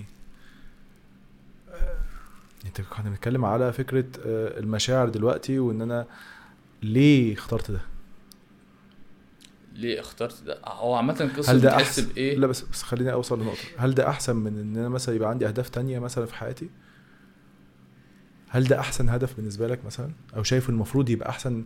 انت كنا بنتكلم على فكرة المشاعر دلوقتي، وان انا ليه اخترت ده؟ ليه اخترت ده؟ هو عامة قصة بتحس بايه؟ لا بس خليني اوصل لنقطة. هل ده احسن من ان انا مثلا يبقى عندي اهداف تانية مثلا في حياتي؟ هل ده احسن هدف بالنسبة لك مثلا؟ او شايف المفروض يبقى احسن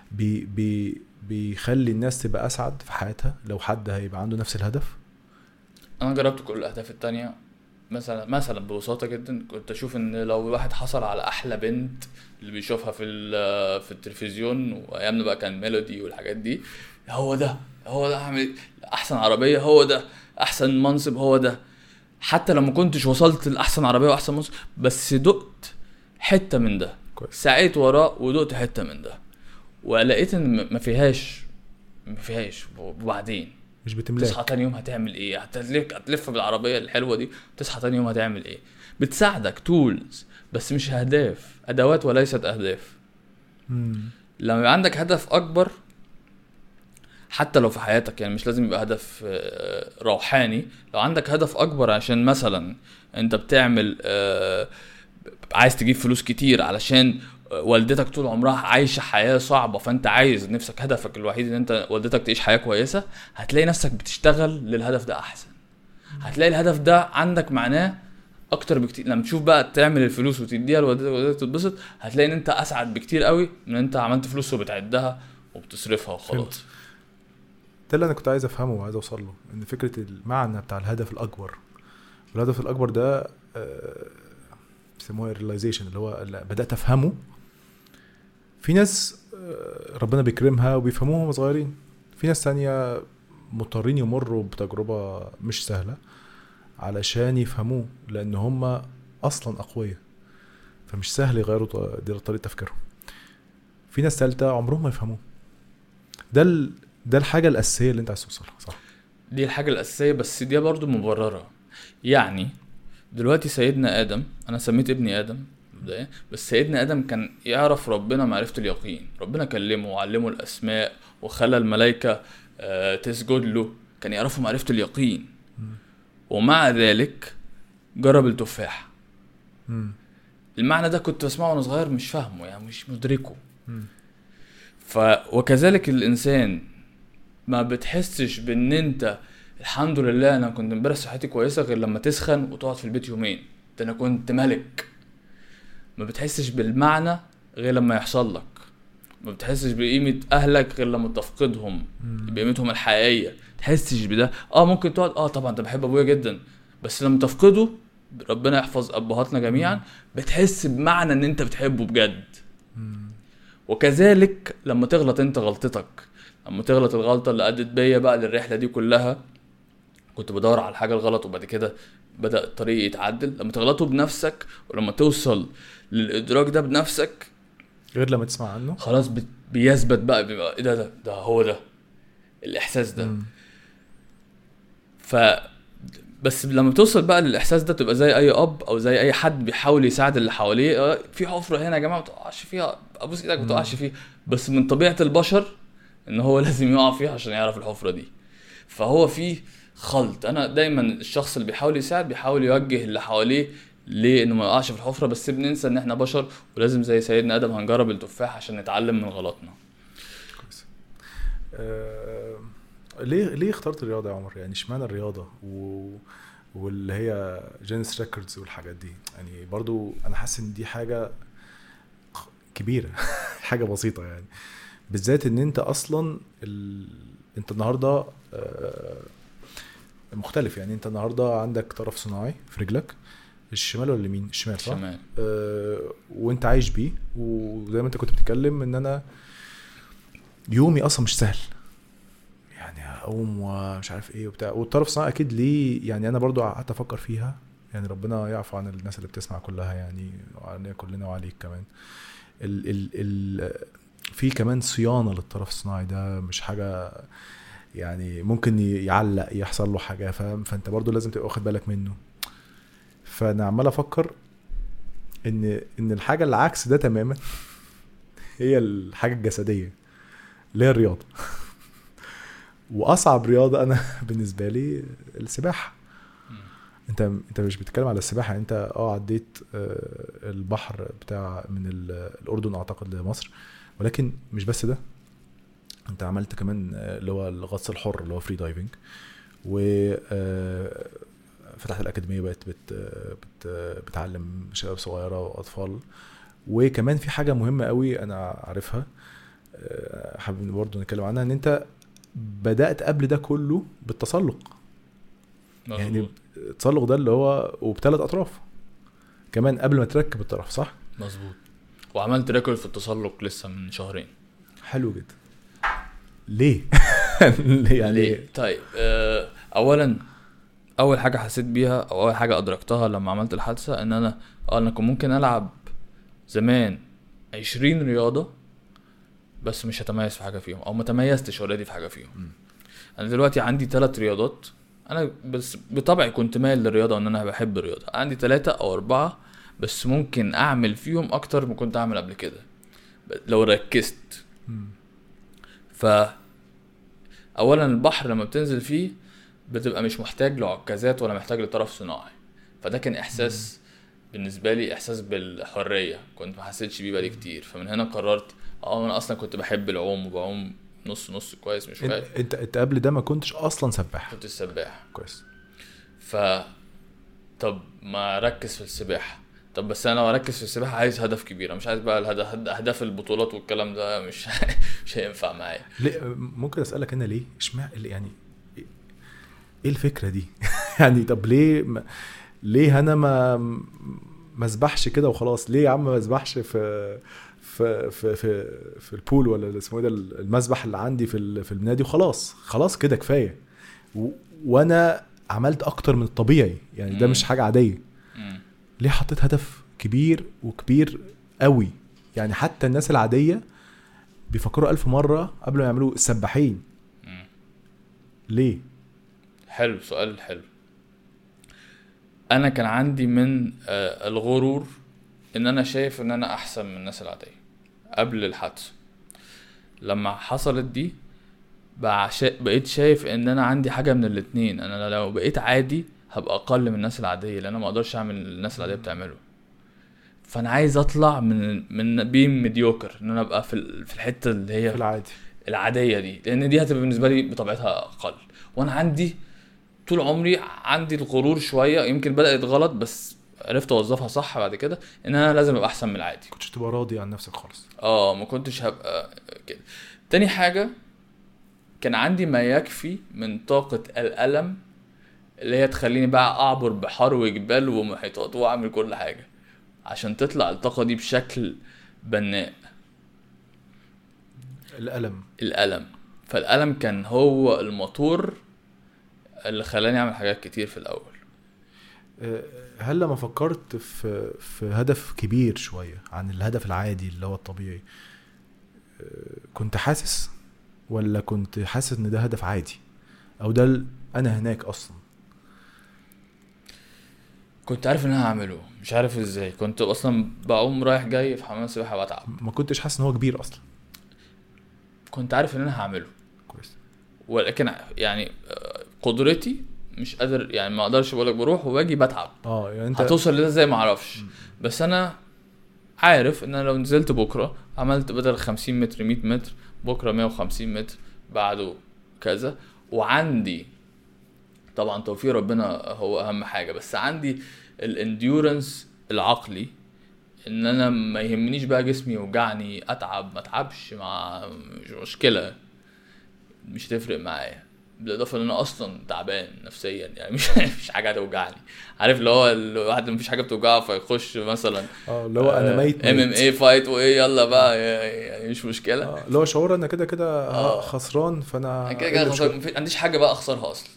بيخلي الناس تبقى اسعد في حياتها لو حد هيبقى عنده نفس الهدف؟ انا جربت كل الاهداف التانية. مثلا ببساطة جدا كنت اشوف ان لو الواحد حصل على احلى بنت اللي بيشوفها في التلفزيون، وايامنا بقى كان ميلودي والحاجات دي، هو ده هعمل احسن عربية، هو ده احسن منصب، هو ده. حتى لما كنتش وصلت لاحسن عربية واحسن منصب، بس دقت حتة من ده، سعيت وراه ودقت حتة من ده، ولقيت ان ما فيهاش. وبعدين مش بتملاك. تصحى تاني يوم هتعمل ايه؟ هتلف بالعربية الحلوة دي، تصحى تاني يوم هتعمل ايه؟ بتساعدك تولز بس مش اهداف، ادوات وليست اهداف. لما يبقى عندك هدف اكبر حتى لو في حياتك، يعني مش لازم يبقى هدف روحاني، لو عندك هدف اكبر عشان مثلا انت بتعمل عايز تجيب فلوس كتير علشان والدتك طول عمرها عايشة حياة صعبة، فانت عايز نفسك هدفك الوحيد ان انت والدتك تعيش حياة كويسة، هتلاقي نفسك بتشتغل للهدف ده احسن. هتلاقي الهدف ده عندك معناه اكتر بكتير. لما تشوف بقى تعمل الفلوس وتديها لوالدتك تتبسط، هتلاقي ان انت اسعد بكتير قوي من انت عملت فلوس وبتعدها وبتصرفها وخلاص. ده اللي انا كنت عايز افهمه وعايز اوصل له، ان فكرة المعنى بتاع الهدف الاكبر. والهدف الاكبر ده بيسموه الريلايزيشن، اللي هو اللي بدأت افهمه. في ناس ربنا بيكرمها وبيفهموها وهم صغيرين، في ناس تانية مضطرين يمروا بتجربة مش سهلة علشان يفهموه، لان هم اصلا اقوياء فمش سهل يغيروا طريقة تفكيرهم. في ناس ثالثة عمرهم ما يفهموه. ده الحاجة الأساسية اللي انت عايز توصلها، صح؟ دي الحاجة الأساسية، بس دي برضو مبررة. يعني دلوقتي سيدنا آدم، أنا سميت ابني آدم بداية، بس سيدنا آدم كان يعرف ربنا معرفة اليقين. ربنا كلمه وعلمه الأسماء وخلى الملائكة تسجد له، كان يعرفه معرفة اليقين. ومع ذلك جرب التفاح. المعنى ده كنت بسمعه وانا صغير مش فاهمه، يعني مش مدركه. وكذلك الإنسان ما بتحسش بان انت الحمد لله انا كنت امبارح صحتي كويسه غير لما تسخن وتقعد في البيت يومين، ده انا كنت ملك. ما بتحسش بالمعنى غير لما يحصل لك. ما بتحسش بقيمه اهلك غير لما تفقدهم بقيمتهم الحقيقيه. تحسش بده. ممكن تقعد طبعا انت بحب ابويا جدا، بس لما تفقده، ربنا يحفظ ابهاتنا جميعا، بتحس بمعنى ان انت بتحبه بجد. وكذلك لما تغلط انت غلطتك، لما تغلط الغلطه اللي ادت بيا بقى للرحله دي كلها، كنت بدور على الحاجه الغلط وبعد كده بدأ الطريق يتعدل. لما تغلطه بنفسك ولما توصل للإدراك ده بنفسك، غير لما تسمع عنه خلاص بيثبت بقى، بيبقى ايه ده هو ده الإحساس ده. بس لما توصل بقى للإحساس ده تبقى زي أي أب أو زي أي حد بيحاول يساعد اللي حواليه. في حفرة هنا يا جماعة ما تقعش فيها، أبوس إيدك ما تقعش فيها. بس من طبيعة البشر إن هو لازم يقع فيها عشان يعرف الحفرة دي. فهو فيه خلط. انا دايما الشخص اللي بيحاول يساعد بيحاول يوجه اللي حواليه ليه انه ما يقعش في الحفره، بس بننسى ان احنا بشر ولازم زي سيدنا ادم هنجرب التفاح عشان نتعلم من غلطنا. كويس. ليه اخترت الرياضه يا عمر؟ يعني اشمعنى الرياضه واللي هي جينيس ريكوردز والحاجات دي؟ يعني برضو انا حاسس ان دي حاجه كبيره حاجه بسيطه يعني، بالذات ان انت اصلا انت النهارده مختلف. يعني انت النهارده عندك طرف صناعي في رجلك، الشمال ولا اليمين؟ الشمال صح؟ الشمال. وانت عايش بيه، وزي ما انت كنت بتتكلم ان انا يومي اصلا مش سهل، يعني اقوم ومش عارف ايه وبتاع. والطرف الصناعي اكيد ليه، يعني انا برضو قعدت افكر فيها، يعني ربنا يعفو عن الناس اللي بتسمع كلها يعني، وعلينا كلنا وعليك كمان. في كمان صيانه للطرف الصناعي ده، مش حاجه يعني ممكن يعلق يحصل له حاجه، فاهم؟ فانت برضو لازم تبقى واخد بالك منه. فانا عمال افكر ان الحاجه اللي عكس ده تماما هي الحاجه الجسديه اللي هي الرياضه. واصعب رياضه انا بالنسبه لي السباحه. انت مش بتتكلم على السباحه، انت عديت البحر بتاع من الاردن اعتقد لمصر، ولكن مش بس ده، انت عملت كمان اللي هو الغطس الحر اللي هو فري دايفنج، و فتحت الأكاديمية بقت بتعلم شباب صغيرة وأطفال. وكمان في حاجة مهمة قوي أنا عارفها، حابب برضو نتكلم عنها، ان انت بدأت قبل ده كله بالتسلق. مزبوط. يعني التسلق ده اللي هو وبثلاث أطراف كمان قبل ما تركب الطرف، صح؟ مظبوط. وعملت ريكورد في التسلق لسه من شهرين. حلو جدا. ليه؟ يعني ليه؟ طيب اول حاجه حسيت بيها او اول حاجه ادركتها لما عملت الحادثه ان انا كنت ممكن العب زمان 20 رياضه بس مش هتميز في حاجه فيهم، او ما تميزتش اوريدي في حاجه فيهم. انا دلوقتي عندي 3 رياضات، انا بس بطبعي كنت مايل للرياضه وان انا بحب الرياضه. عندي 3 أو 4 بس ممكن اعمل فيهم اكتر ما كنت اعمل قبل كده لو ركزت. ف اولا البحر لما بتنزل فيه بتبقى مش محتاج لعكازات ولا محتاج لطرف صناعي، فده كان احساس بالنسبه لي، احساس بالحريه كنت ما حسيتش بيه بقالي كتير. فمن هنا قررت انا اصلا كنت بحب العوم وبعوم نص نص كويس مش فاهم. انت قبل ده ما كنتش اصلا سباح؟ كنت السباح كويس. طب ما ركز في السباحه. طب بس انا لو اركز في السباحه عايز هدف كبير، مش عايز بقى اهداف البطولات والكلام ده، مش هينفع معايا. ممكن اسالك انا ليه اشمعنى يعني ايه الفكره دي؟ يعني طب ليه انا ما اسبحش كده وخلاص؟ ليه يا عم ما اسبحش في البول ولا اسمه ايه ده المسبح اللي عندي في النادي وخلاص كده كفايه. وانا عملت اكتر من الطبيعي يعني، ده مش حاجه عاديه. ليه حطيت هدف كبير وكبير قوي؟ يعني حتى الناس العاديه بيفكروا 1000 مره قبل ما يعملوا السباحين. ليه؟ حلو، سؤال حلو. انا كان عندي من الغرور ان انا شايف ان انا احسن من الناس العاديه قبل الحادثه. لما حصلت دي بقيت شايف ان انا عندي حاجه من الاتنين، انا لو بقيت عادي هبقى اقل من الناس العاديه لان انا ما اقدرش اعمل اللي الناس العاديه بتعمله. فانا عايز اطلع من بين ميديوكر، ان انا ابقى في الحته اللي هي في العادي العاديه دي، لان دي هتبقى بالنسبه لي بطبيعتها اقل. وانا عندي طول عمري عندي الغرور شويه، يمكن بدات غلط بس عرفت اوظفها صح بعد كده، ان انا لازم ابقى احسن من العادي. كنتش تبقى راضي عن نفسك خالص؟ ما كنتش هبقى كده. تاني حاجه كان عندي ما يكفي من طاقة الألم اللي هي تخليني بقى أعبر بحار وجبال ومحيطات وأعمل كل حاجة عشان تطلع الطاقة دي بشكل بناء. الألم. فالألم كان هو الموتور اللي خلاني أعمل حاجات كتير في الأول. هل لما فكرت في هدف كبير شوية عن الهدف العادي اللي هو الطبيعي، كنت حاسس ولا كنت حاسس ان ده هدف عادي او ده انا هناك اصلا؟ كنت عارف ان انا هعمله، مش عارف ازاي. كنت اصلا بعوم رايح جاي في حمام سباحه بتعب. ما كنتش حاسس ان هو كبير اصلا؟ كنت عارف ان انا هعمله كويس، ولكن يعني قدرتي مش قادر، يعني ما اقدرش اقولك بروح وباجي بتعب. يعني انت هتوصل لده ازاي ما اعرفش. بس انا عارف ان انا لو نزلت بكره عملت بدل 50 متر 100 متر، بكره 150 متر، بعده كذا. وعندي طبعا توفيق ربنا هو اهم حاجه، بس عندي الانديورنس العقلي ان انا ما يهمنيش بقى جسمي يوجعني، اتعب ما اتعبش، مش مشكله، مش تفرق معايا. بالاضافه ان انا اصلا تعبان نفسيا، يعني مش حاجه هتوجعني. عارف اللي هو الواحد مفيش حاجه بتوجعه فيخش مثلا اللي هو انا ميت MMA فايت وايه يلا بقى، يعني مش مشكله. اللي هو شعور انا كده خسران، فانا كده خسران، ما عنديش حاجه بقى اخسرها اصلا.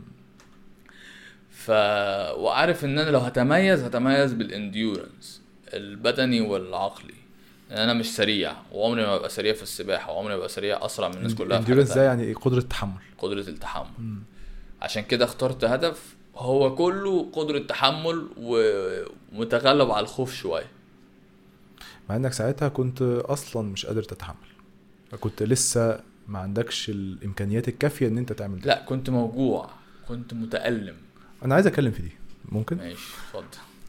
وعارف ان انا لو هتميز بالانديورنس البدني والعقلي. انا مش سريع، وعمري ما ببقى سريع في السباحه، وعمري ما ببقى سريع اسرع من الناس كلها. الانديورنس ده يعني قدره التحمل. عشان كده اخترت هدف هو كله قدره تحمل ومتغلب على الخوف شويه. مع انك ساعتها كنت اصلا مش قادر تتحمل، كنت لسه ما عندكش الامكانيات الكافيه ان انت تعمل ده. لا، كنت موجوع، كنت متألم. انا عايز اتكلم في دي، ممكن؟ ماشي اتفضل.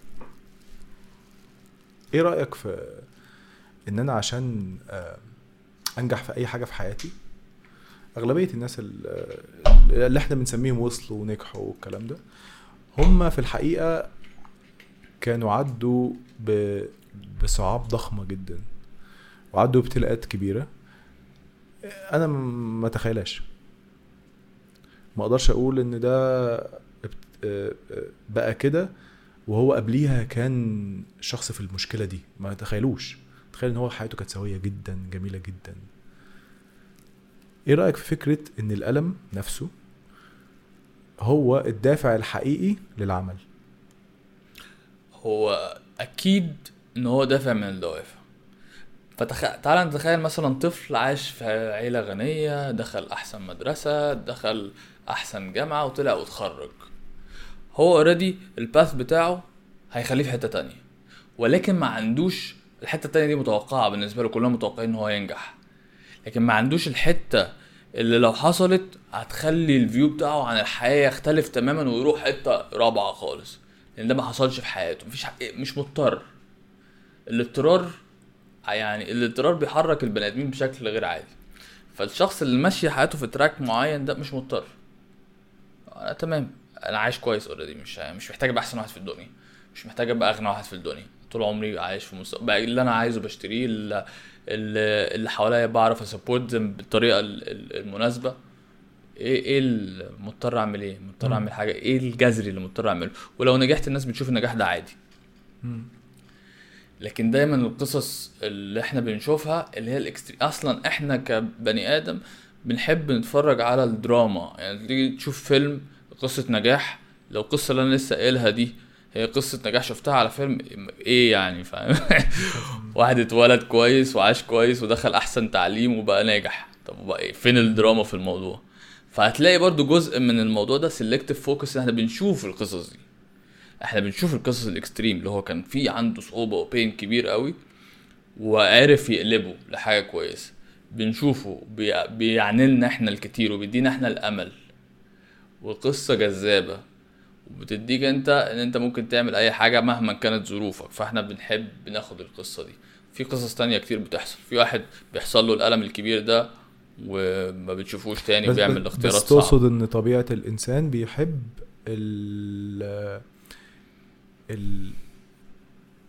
ايه رايك في ان انا عشان انجح في اي حاجه في حياتي، اغلبيه الناس اللي احنا بنسميهم وصلوا ونجحوا والكلام ده، هم في الحقيقه كانوا عدوا بصعاب ضخمه جدا، وعدوا بابتلاءات كبيره انا ما اتخيلهاش. ما اقدرش اقول ان ده بقى كده وهو قبليها كان شخص في المشكله دي، ما تخيلوش. تخيل ان هو حياته كانت سويه جدا، جميله جدا. ايه رايك في فكره ان الالم نفسه هو الدافع الحقيقي للعمل؟ هو اكيد ان هو دافع من الدوافع. تعال نتخيل مثلا طفل عاش في عيله غنيه، دخل احسن مدرسه، دخل احسن جامعه، وطلع واتخرج. هو اوريدي الباث بتاعه هيخليه في حته تانية، ولكن ما عندوش الحته التانية دي متوقعه بالنسبه له، كلنا متوقعين ان هو ينجح، لكن ما عندوش الحته اللي لو حصلت هتخلي الفيو بتاعه عن الحياه يختلف تماما ويروح حته رابعه خالص، لان ده ما حصلش في حياته. مش مضطر. الاضطرار بيحرك البني ادمين بشكل غير عادي. فالشخص اللي ماشي حياته في تراك معين ده مش مضطر. انا تمام، انا عايش كويس اوريدي، مش محتاج ابقى احسن واحد في الدنيا، مش محتاج ابقى اغنى واحد في الدنيا. طول عمري عايش في بقى اللي انا عايزه بشتريه، اللي حواليا بعرف اسبورت بالطريقه المناسبه. ايه المضطر اعمل ايه؟ مضطر اعمل حاجه ايه الجذري اللي مضطر اعمله؟ ولو نجحت الناس بتشوف النجاح ده عادي. لكن دايما القصص اللي احنا بنشوفها اللي هي الاكستريم، اصلا احنا كبني ادم بنحب نتفرج على الدراما. يعني تيجي تشوف فيلم قصة نجاح، لو القصة اللي انا لسه قايلها دي هي قصة نجاح شفتها على فيلم، ايه يعني؟ فاهم؟ واحد اتولد كويس وعاش كويس ودخل احسن تعليم وبقى ناجح، طب بقى ايه؟ فين الدراما في الموضوع؟ فهتلاقي برضو جزء من الموضوع ده سيلكتيف فوكس. احنا بنشوف القصص دي، احنا بنشوف القصص الاكستريم اللي هو كان فيه عنده صعوبة وبين كبير قوي وعارف يقلبه لحاجة كويسة. بنشوفه بيعني لنا احنا الكتير وبيدينا احنا الامل، والقصة جذابة وبتديك انت ان انت ممكن تعمل اي حاجة مهما كانت ظروفك. فاحنا بنحب بناخد القصة دي. في قصص تانية كتير بتحصل. في واحد بيحصل له الألم الكبير ده وما بتشوفوش تاني وبيعمل اختيارات صعبة. بس تقصد ان طبيعة الانسان بيحب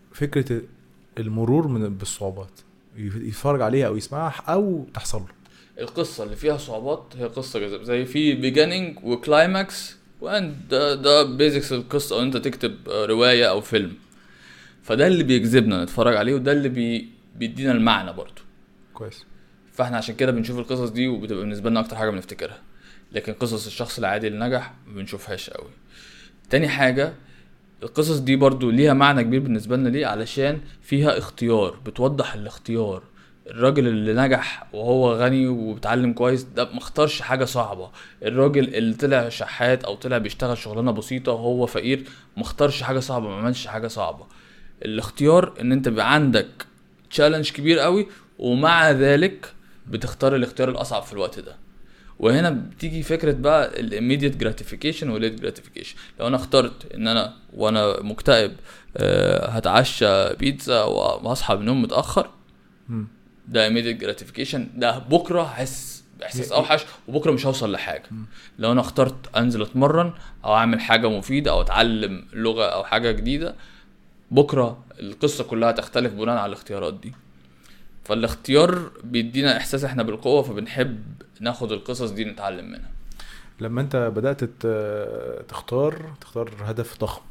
فكرة المرور بالصعوبات، يتفرج عليها او يسمعها او تحصل له. القصه اللي فيها صعوبات هي قصه جذاب، زي في beginning وكلايماكس واند، ده بيزكس القصه، او انت تكتب روايه او فيلم. فده اللي بيجذبنا نتفرج عليه، وده اللي بيدينا المعنى برضو. كويس. فاحنا عشان كده بنشوف القصص دي، وبتبقى بالنسبه لنا اكتر حاجه بنفتكرها. لكن قصص الشخص العادي اللي نجح ما بنشوفهاش قوي. تاني حاجه، القصص دي برضو ليها معنى كبير بالنسبه لنا. ليه؟ علشان فيها اختيار، بتوضح الاختيار. الراجل اللي نجح وهو غني وبتعلم كويس ده ما اختارش حاجه صعبه. الراجل اللي طلع شحات او طلع بيشتغل شغلانه بسيطه وهو فقير ما اختارش حاجه صعبه، ما عملش حاجه صعبه. الاختيار ان انت بيبقى عندك تشالنج كبير قوي، ومع ذلك بتختار الاختيار الاصعب في الوقت ده. وهنا بتيجي فكره بقى الاميديت جراتيفيكيشن والليت جراتيفيكيشن. لو انا اخترت ان انا وانا مكتئب هتعشى بيتزا وهصحى من النوم متاخر، ده immediate gratification، ده بكره هحس باحساس اوحش وبكره مش هوصل لحاجه. لو انا اخترت انزل اتمرن او اعمل حاجه مفيده او اتعلم لغه او حاجه جديده، بكره القصه كلها تختلف بناء على الاختيارات دي. فالاختيار بيدينا احساس احنا بالقوه، فبنحب ناخد القصص دي نتعلم منها. لما انت بدأت تختار هدف ضخم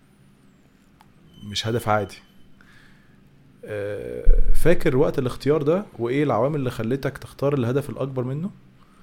مش هدف عادي، فاكر وقت الاختيار ده وايه العوامل اللي خلتك تختار الهدف الاكبر منه؟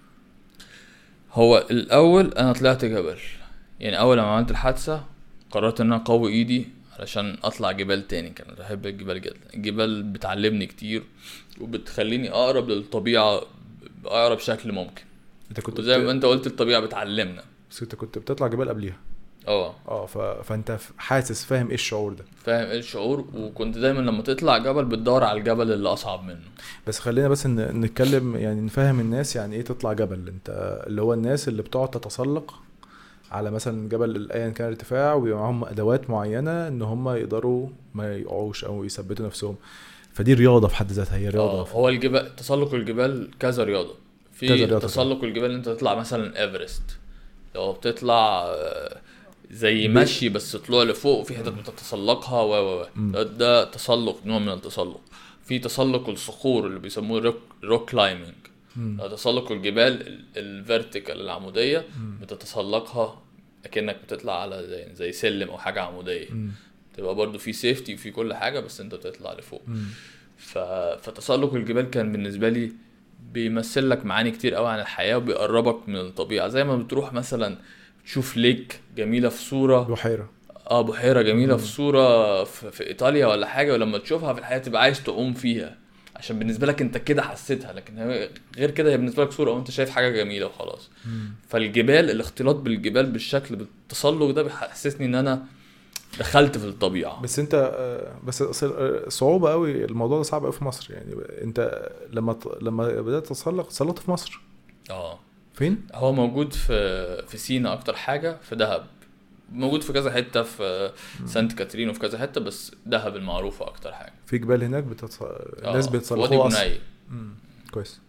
هو الاول انا طلعت جبل. يعني اول ما عملت الحادثه قررت ان انا اقوي ايدي علشان اطلع جبال تاني. كان بحب الجبال جدا. الجبال بتعلمني كتير وبتخليني اقرب للطبيعه باقرب شكل ممكن. انت كنت وزي ما انت قلت الطبيعه بتعلمنا. بس انت كنت بتطلع جبال قبليها. فانت حاسس فاهم ايه الشعور ده؟ فاهم ايه الشعور. وكنت دايما لما تطلع جبل بتدور على الجبل اللي اصعب منه. بس خلينا بس نتكلم يعني نفهم الناس يعني ايه تطلع جبل. انت اللي هو الناس اللي بتقعد تتسلق على مثلا جبل ايا كان ارتفاع ويبقى معاهم ادوات معينه ان هم يقدروا ما يقعوش او يثبتوا نفسهم. فدي رياضه في حد ذاتها، هي رياضه. هو الجبال، تسلق الجبال كذا رياضه. في تسلق الجبال انت تطلع مثلا ايفرست، لو بتطلع زي مشي بس طلوع لفوق وفي حتت بتتسلقها ده تسلق، نوع من التسلق. في تسلق الصخور اللي بيسموه روك كلايمينج، تسلق الجبال الفيرتيكال العموديه، بتتسلقها اكنك بتطلع على زي سلم او حاجه عموديه. تبقى برضو في سيفتي وفي كل حاجه بس انت بتطلع لفوق. فتسلق الجبال كان بالنسبه لي بيمثل لك معاني كتير قوي عن الحياه وبيقربك من الطبيعه. زي ما بتروح مثلا تشوف ليك جميله في صوره، بحيره جميله في صوره في ايطاليا ولا حاجه، ولما تشوفها في الحياه تبقى عايز تقوم فيها عشان بالنسبه لك انت كده حسيتها. لكن غير كده هي بالنسبه لك صوره وانت شايف حاجه جميله وخلاص. فالجبال، الاختلاط بالجبال بالشكل بالتسلق ده بيحسسني ان انا دخلت في الطبيعه. بس انت بس صعوبه قوي الموضوع ده، صعب قوي في مصر. يعني انت لما بدات تسلقت في مصر. فين؟ هو موجود في سينا اكتر حاجه، في دهب. موجود في كذا حته، في سانت كاترين وفي كذا حته، بس دهب المعروفه اكتر حاجه. في جبال هناك الناس بيتصلقوا اصلا. كويس.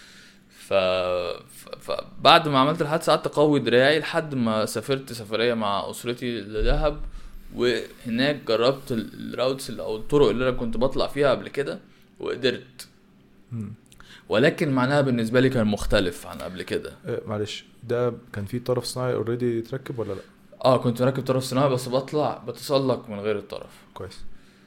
فبعد ما عملت الحادثه قعدت اقوي دراعي لحد ما سافرت سفريه مع اسرتي لدهب، وهناك جربت الراوتس او الطرق اللي انا كنت بطلع فيها قبل كده وقدرت. ولكن معناها بالنسبه لي كان مختلف عن قبل كده. معلش، ده كان فيه طرف صناعي اوريدي تركب ولا لا؟ كنت راكب طرف صناعي بس بتسلق من غير الطرف. كويس.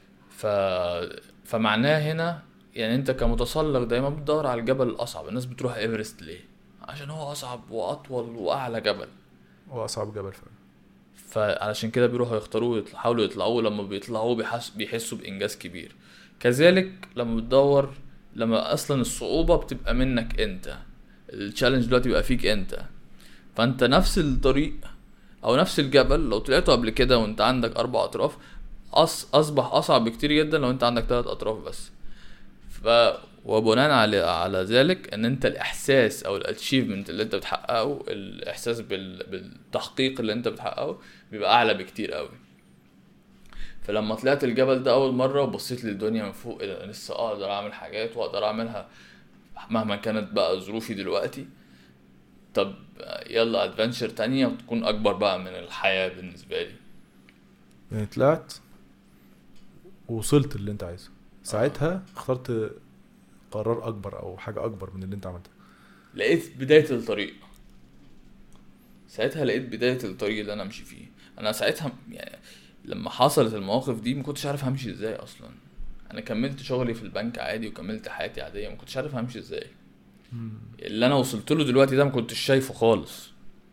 فمعناه هنا يعني انت كمتسلق دايما بتدور على الجبل الاصعب. الناس بتروح ايفرست ليه؟ عشان هو اصعب واطول واعلى جبل، واصعب جبل فعلا. فعلشان كده بيروحوا يختاروه يحاولوا يطلعوه. لما بيطلعوه بيحسوا بانجاز كبير. كذلك لما بتدور، لما اصلا الصعوبة بتبقى منك انت، التشالنج دلوقتي بيبقى فيك انت. فانت نفس الطريق او نفس الجبل لو طلعته قبل كده وانت عندك 4 اطراف اصبح اصعب بكتير جدا لو انت عندك 3 اطراف بس. وبناء على ذلك ان انت الاحساس او الاتشيفمنت اللي انت بتحققه، الاحساس بالتحقيق اللي انت بتحققه بيبقى اعلى بكتير قوي. فلما طلعت الجبل ده اول مره وبصيت للدنيا من فوق، لسه اقدر اعمل حاجات واقدر اعملها مهما كانت بقى ظروفي دلوقتي. طب يلا ادفنتشر تانية وتكون اكبر بقى من الحياه بالنسبه لي. يعني طلعت ووصلت اللي انت عايزه، ساعتها اخترت قرار اكبر او حاجه اكبر من اللي انت عملتها. لقيت بداية الطريق. ساعتها لقيت بداية الطريق اللي انا امشي فيه. انا ساعتها يعني لما حصلت المواقف دي ما كنتش عارف همشي ازاي اصلا. انا كملت شغلي في البنك عادي وكملت حياتي عادية، ما كنتش عارف همشي ازاي. اللي انا وصلت له دلوقتي ده ما كنتش شايفه خالص،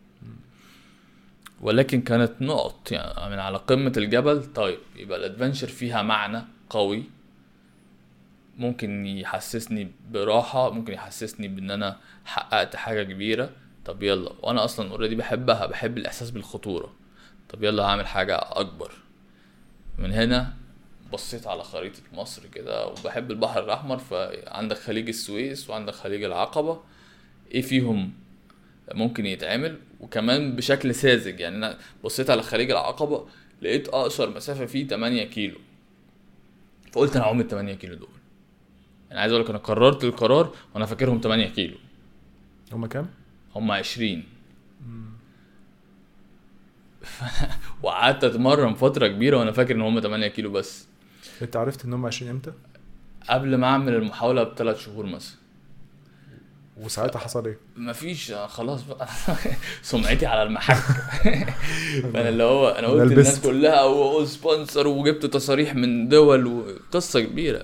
ولكن كانت نقط يعني من على قمة الجبل. طيب يبقى الادفنشر فيها معنى قوي، ممكن يحسسني براحة، ممكن يحسسني بان انا حققت حاجة كبيرة. طب يلا، وانا اصلا اوريدي بحبها، بحب الاحساس بالخطورة. طب يلا هعمل حاجة اكبر. من هنا بصيت على خريطة مصر كده، وبحب البحر الاحمر، فعندك خليج السويس وعندك خليج العقبة، ايه فيهم ممكن يتعمل وكمان بشكل ساذج. يعني انا بصيت على خليج العقبة لقيت اقصر مسافة فيه 8 كيلو، فقلت انا هعوم 8 كيلو دول. انا عايز اقولك انا قررت القرار وانا فاكرهم 8 كيلو. هما كام؟ هما 20. وقعدت اتمرن فترة كبيرة وانا فاكر ان هما 8 كيلو بس. انت عرفت ان هما 20 امتى؟ قبل ما اعمل المحاولة ب3 شهور مثلا. وساعتها حصل ايه؟ مفيش، خلاص بقى. سمعتي على المحك. فانا اللي هو انا قلت الناس كلها وسبونسر وجبت تصاريح من دول وقصة كبيرة.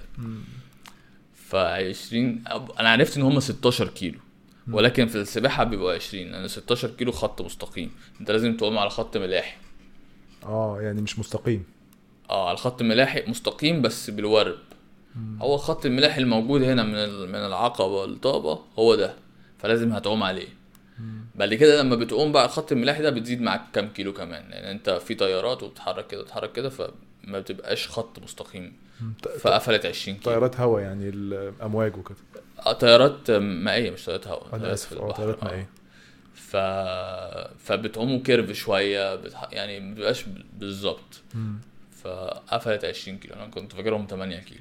ف20 انا عرفت ان هم 16 كيلو، ولكن في السباحة بيبقوا 20. انا 16 كيلو خط مستقيم، انت لازم تقوم على خط ملاحي. يعني مش مستقيم. على خط ملاحي مستقيم بس بالورب. هو خط الملاحي الموجود هنا من العقبة للطابة هو ده، فلازم هتقوم عليه. بعد كده لما بتقوم بقى خط الملاحي ده بتزيد معاك كام كيلو كمان، لان يعني انت في طيارات وبتتحرك كده تتحرك كده، فما بتبقاش خط مستقيم. فقفلت 20 كيلو. طيارات هوا يعني الامواج وكده. طيارات مائية مش طيارات هوا. انا اسف، طيارات مائية. فبتقوموا كيرف شوية يعني ما بيبقاش بالظبط. فقفلت 20 كيلو، انا كنت فاكرهم 8 كيلو.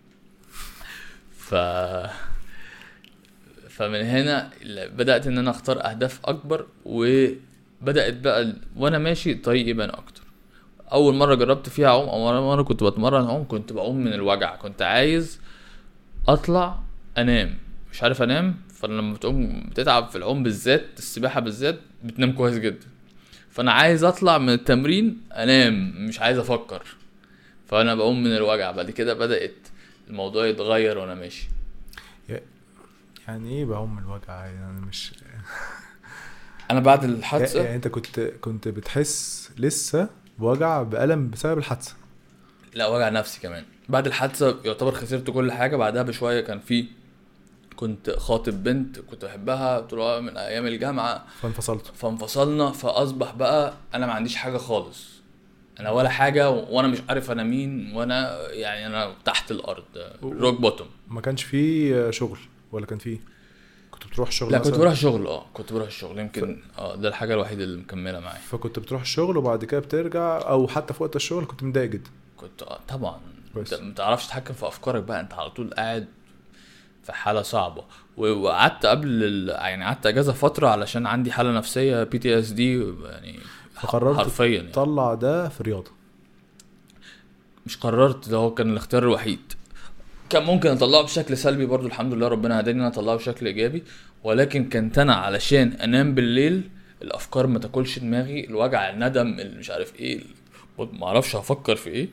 فمن هنا بدأت ان انا اختار اهداف اكبر، وبدأت بقى وانا ماشي طريقي يبان اكتر. اول مرة جربت فيها عوم، اول مرة كنت بتمرن عوم، كنت بعوم من الوجع، كنت عايز اطلع انام مش عارف انام. فلما بتقوم بتتعب في العوم بالذات، السباحة بالذات بتنام كويس جدا. فانا عايز اطلع من التمرين انام، مش عايز افكر، فانا بقوم من الوجع. بعد كده بدأت الموضوع يتغير وانا ماشي. يعني ايه بعوم الوجع؟ يعني مش انا بعد الحادثه يعني انت كنت بتحس لسه بوجع بألم بسبب الحادثه؟ لا، وجع نفسي كمان. بعد الحادثه يعتبر خسرت كل حاجه. بعدها بشويه كنت خاطب بنت كنت بحبها طول من ايام الجامعه، فانفصلنا. فاصبح بقى انا ما عنديش حاجه خالص، انا ولا حاجه، وانا مش عارف انا مين، وانا يعني انا تحت الارض، روك بوتوم. ما كانش فيه شغل ولا كان فيه؟ كنت بتروح الشغل؟ لا، كنت بروح الشغل يمكن ده الحاجه الوحيده اللي مكمله معايا. فكنت بتروح الشغل وبعد كده بترجع، او حتى في وقت الشغل كنت متضايق جدا؟ كنت طبعا. انت ما تعرفش تتحكم في افكارك بقى، انت على طول قاعد في حاله صعبه. وقعدت يعني قعدت اجازه فتره علشان عندي حاله نفسيه PTSD يعني. فقررت حرفيا يعني تطلع ده في الرياضه؟ مش قررت، ده هو كان الاختيار الوحيد. كان ممكن اطلعه بشكل سلبي برضو، الحمد لله ربنا هداني ان انا اطلعه بشكل ايجابي. ولكن كنت انا علشان انام بالليل الافكار ما تاكلش دماغي، الوجع، الندم، اللي مش عارف ايه، ما اعرفش هفكر في ايه.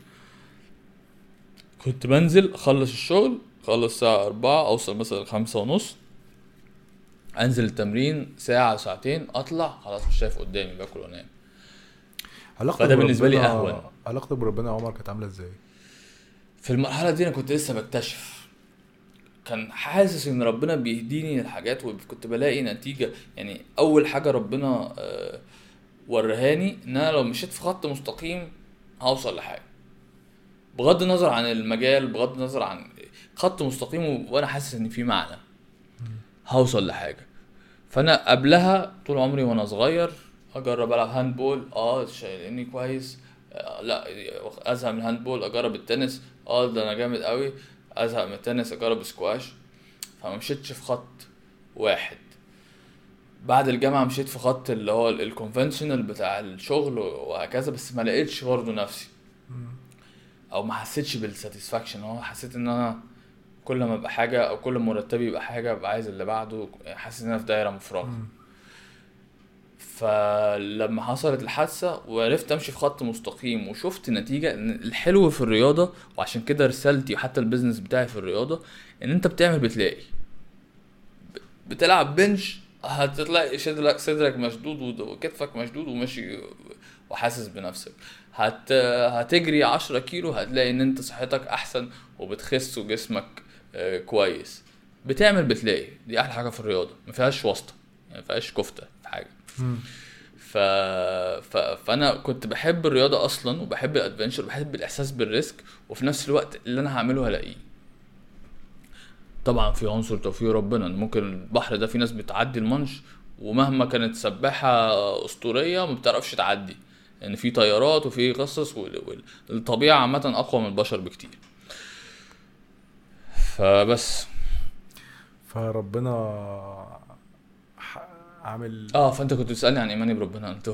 كنت بنزل اخلص الشغل، خلص الساعه 4 اوصل مثلا 5:30، انزل التمرين ساعه ساعتين، اطلع خلاص مش شايف قدامي، باكل وانام. فده بالنسبه لي اهون. علاقتك بربنا يا عمر كانت عامله ازاي في المرحله دي؟ انا كنت لسه بكتشف، كان حاسس ان ربنا بيهديني الحاجات وكنت بلاقي نتيجة. يعني اول حاجة ربنا ورهاني ان انا لو مشيت في خط مستقيم هوصل لحاجة، بغض النظر عن المجال، بغض النظر عن خط مستقيم، وانا حاسس ان في معنى هوصل لحاجة. فانا قبلها طول عمري وانا صغير اجرب العب هاندبول، شايلني كويس، لا ازهق من الهاندبول اجرب التنس، ده انا جامد قوي، ازهق من التنس اجرب سكواش. فما مشيتش في خط واحد. بعد الجامعة مشيت في خط اللي هو الكونفنشنال بتاع الشغل وهكذا، بس ما لقيتش برضه نفسي، او ما حسيتش بالساتسفاكشن. حسيت ان انا كل ما ابقى حاجه او كل مرتبي يبقى حاجه ابقى عايز اللي بعده، حاسس ان انا في دايره مفرغه. فلما حصلت الحادثه وعرفت امشي في خط مستقيم وشفت نتيجه، ان الحلو في الرياضه، وعشان كده رسالتي وحتى البيزنس بتاعي في الرياضه، ان انت بتعمل بتلاقي. بتلعب بنش هتلاقي صدرك مشدود وكتفك مشدود وماشي وحاسس بنفسك. هتجري 10 كيلو هتلاقي ان انت صحتك احسن وبتخس وجسمك كويس. بتعمل بتلاقي، دي احلى حاجه في الرياضه، ما فيهاش واسطه يعني، ما فيهاش كفته في حاجه. فانا كنت بحب الرياضه اصلا، وبحب الادفنتشر، وبحب الاحساس بالريسك، وفي نفس الوقت اللي انا هعمله هلاقيه. طبعا في عنصر توفيق ربنا، ممكن البحر ده في ناس بتعدي المنش ومهما كانت سباحه اسطوريه ما بتعرفش تعدي، ان في طيارات وفي قصص، والطبيعه عامه اقوى من البشر بكتير. فبس فربنا عامل فانت كنت بتسالني عن ايماني بربنا، انت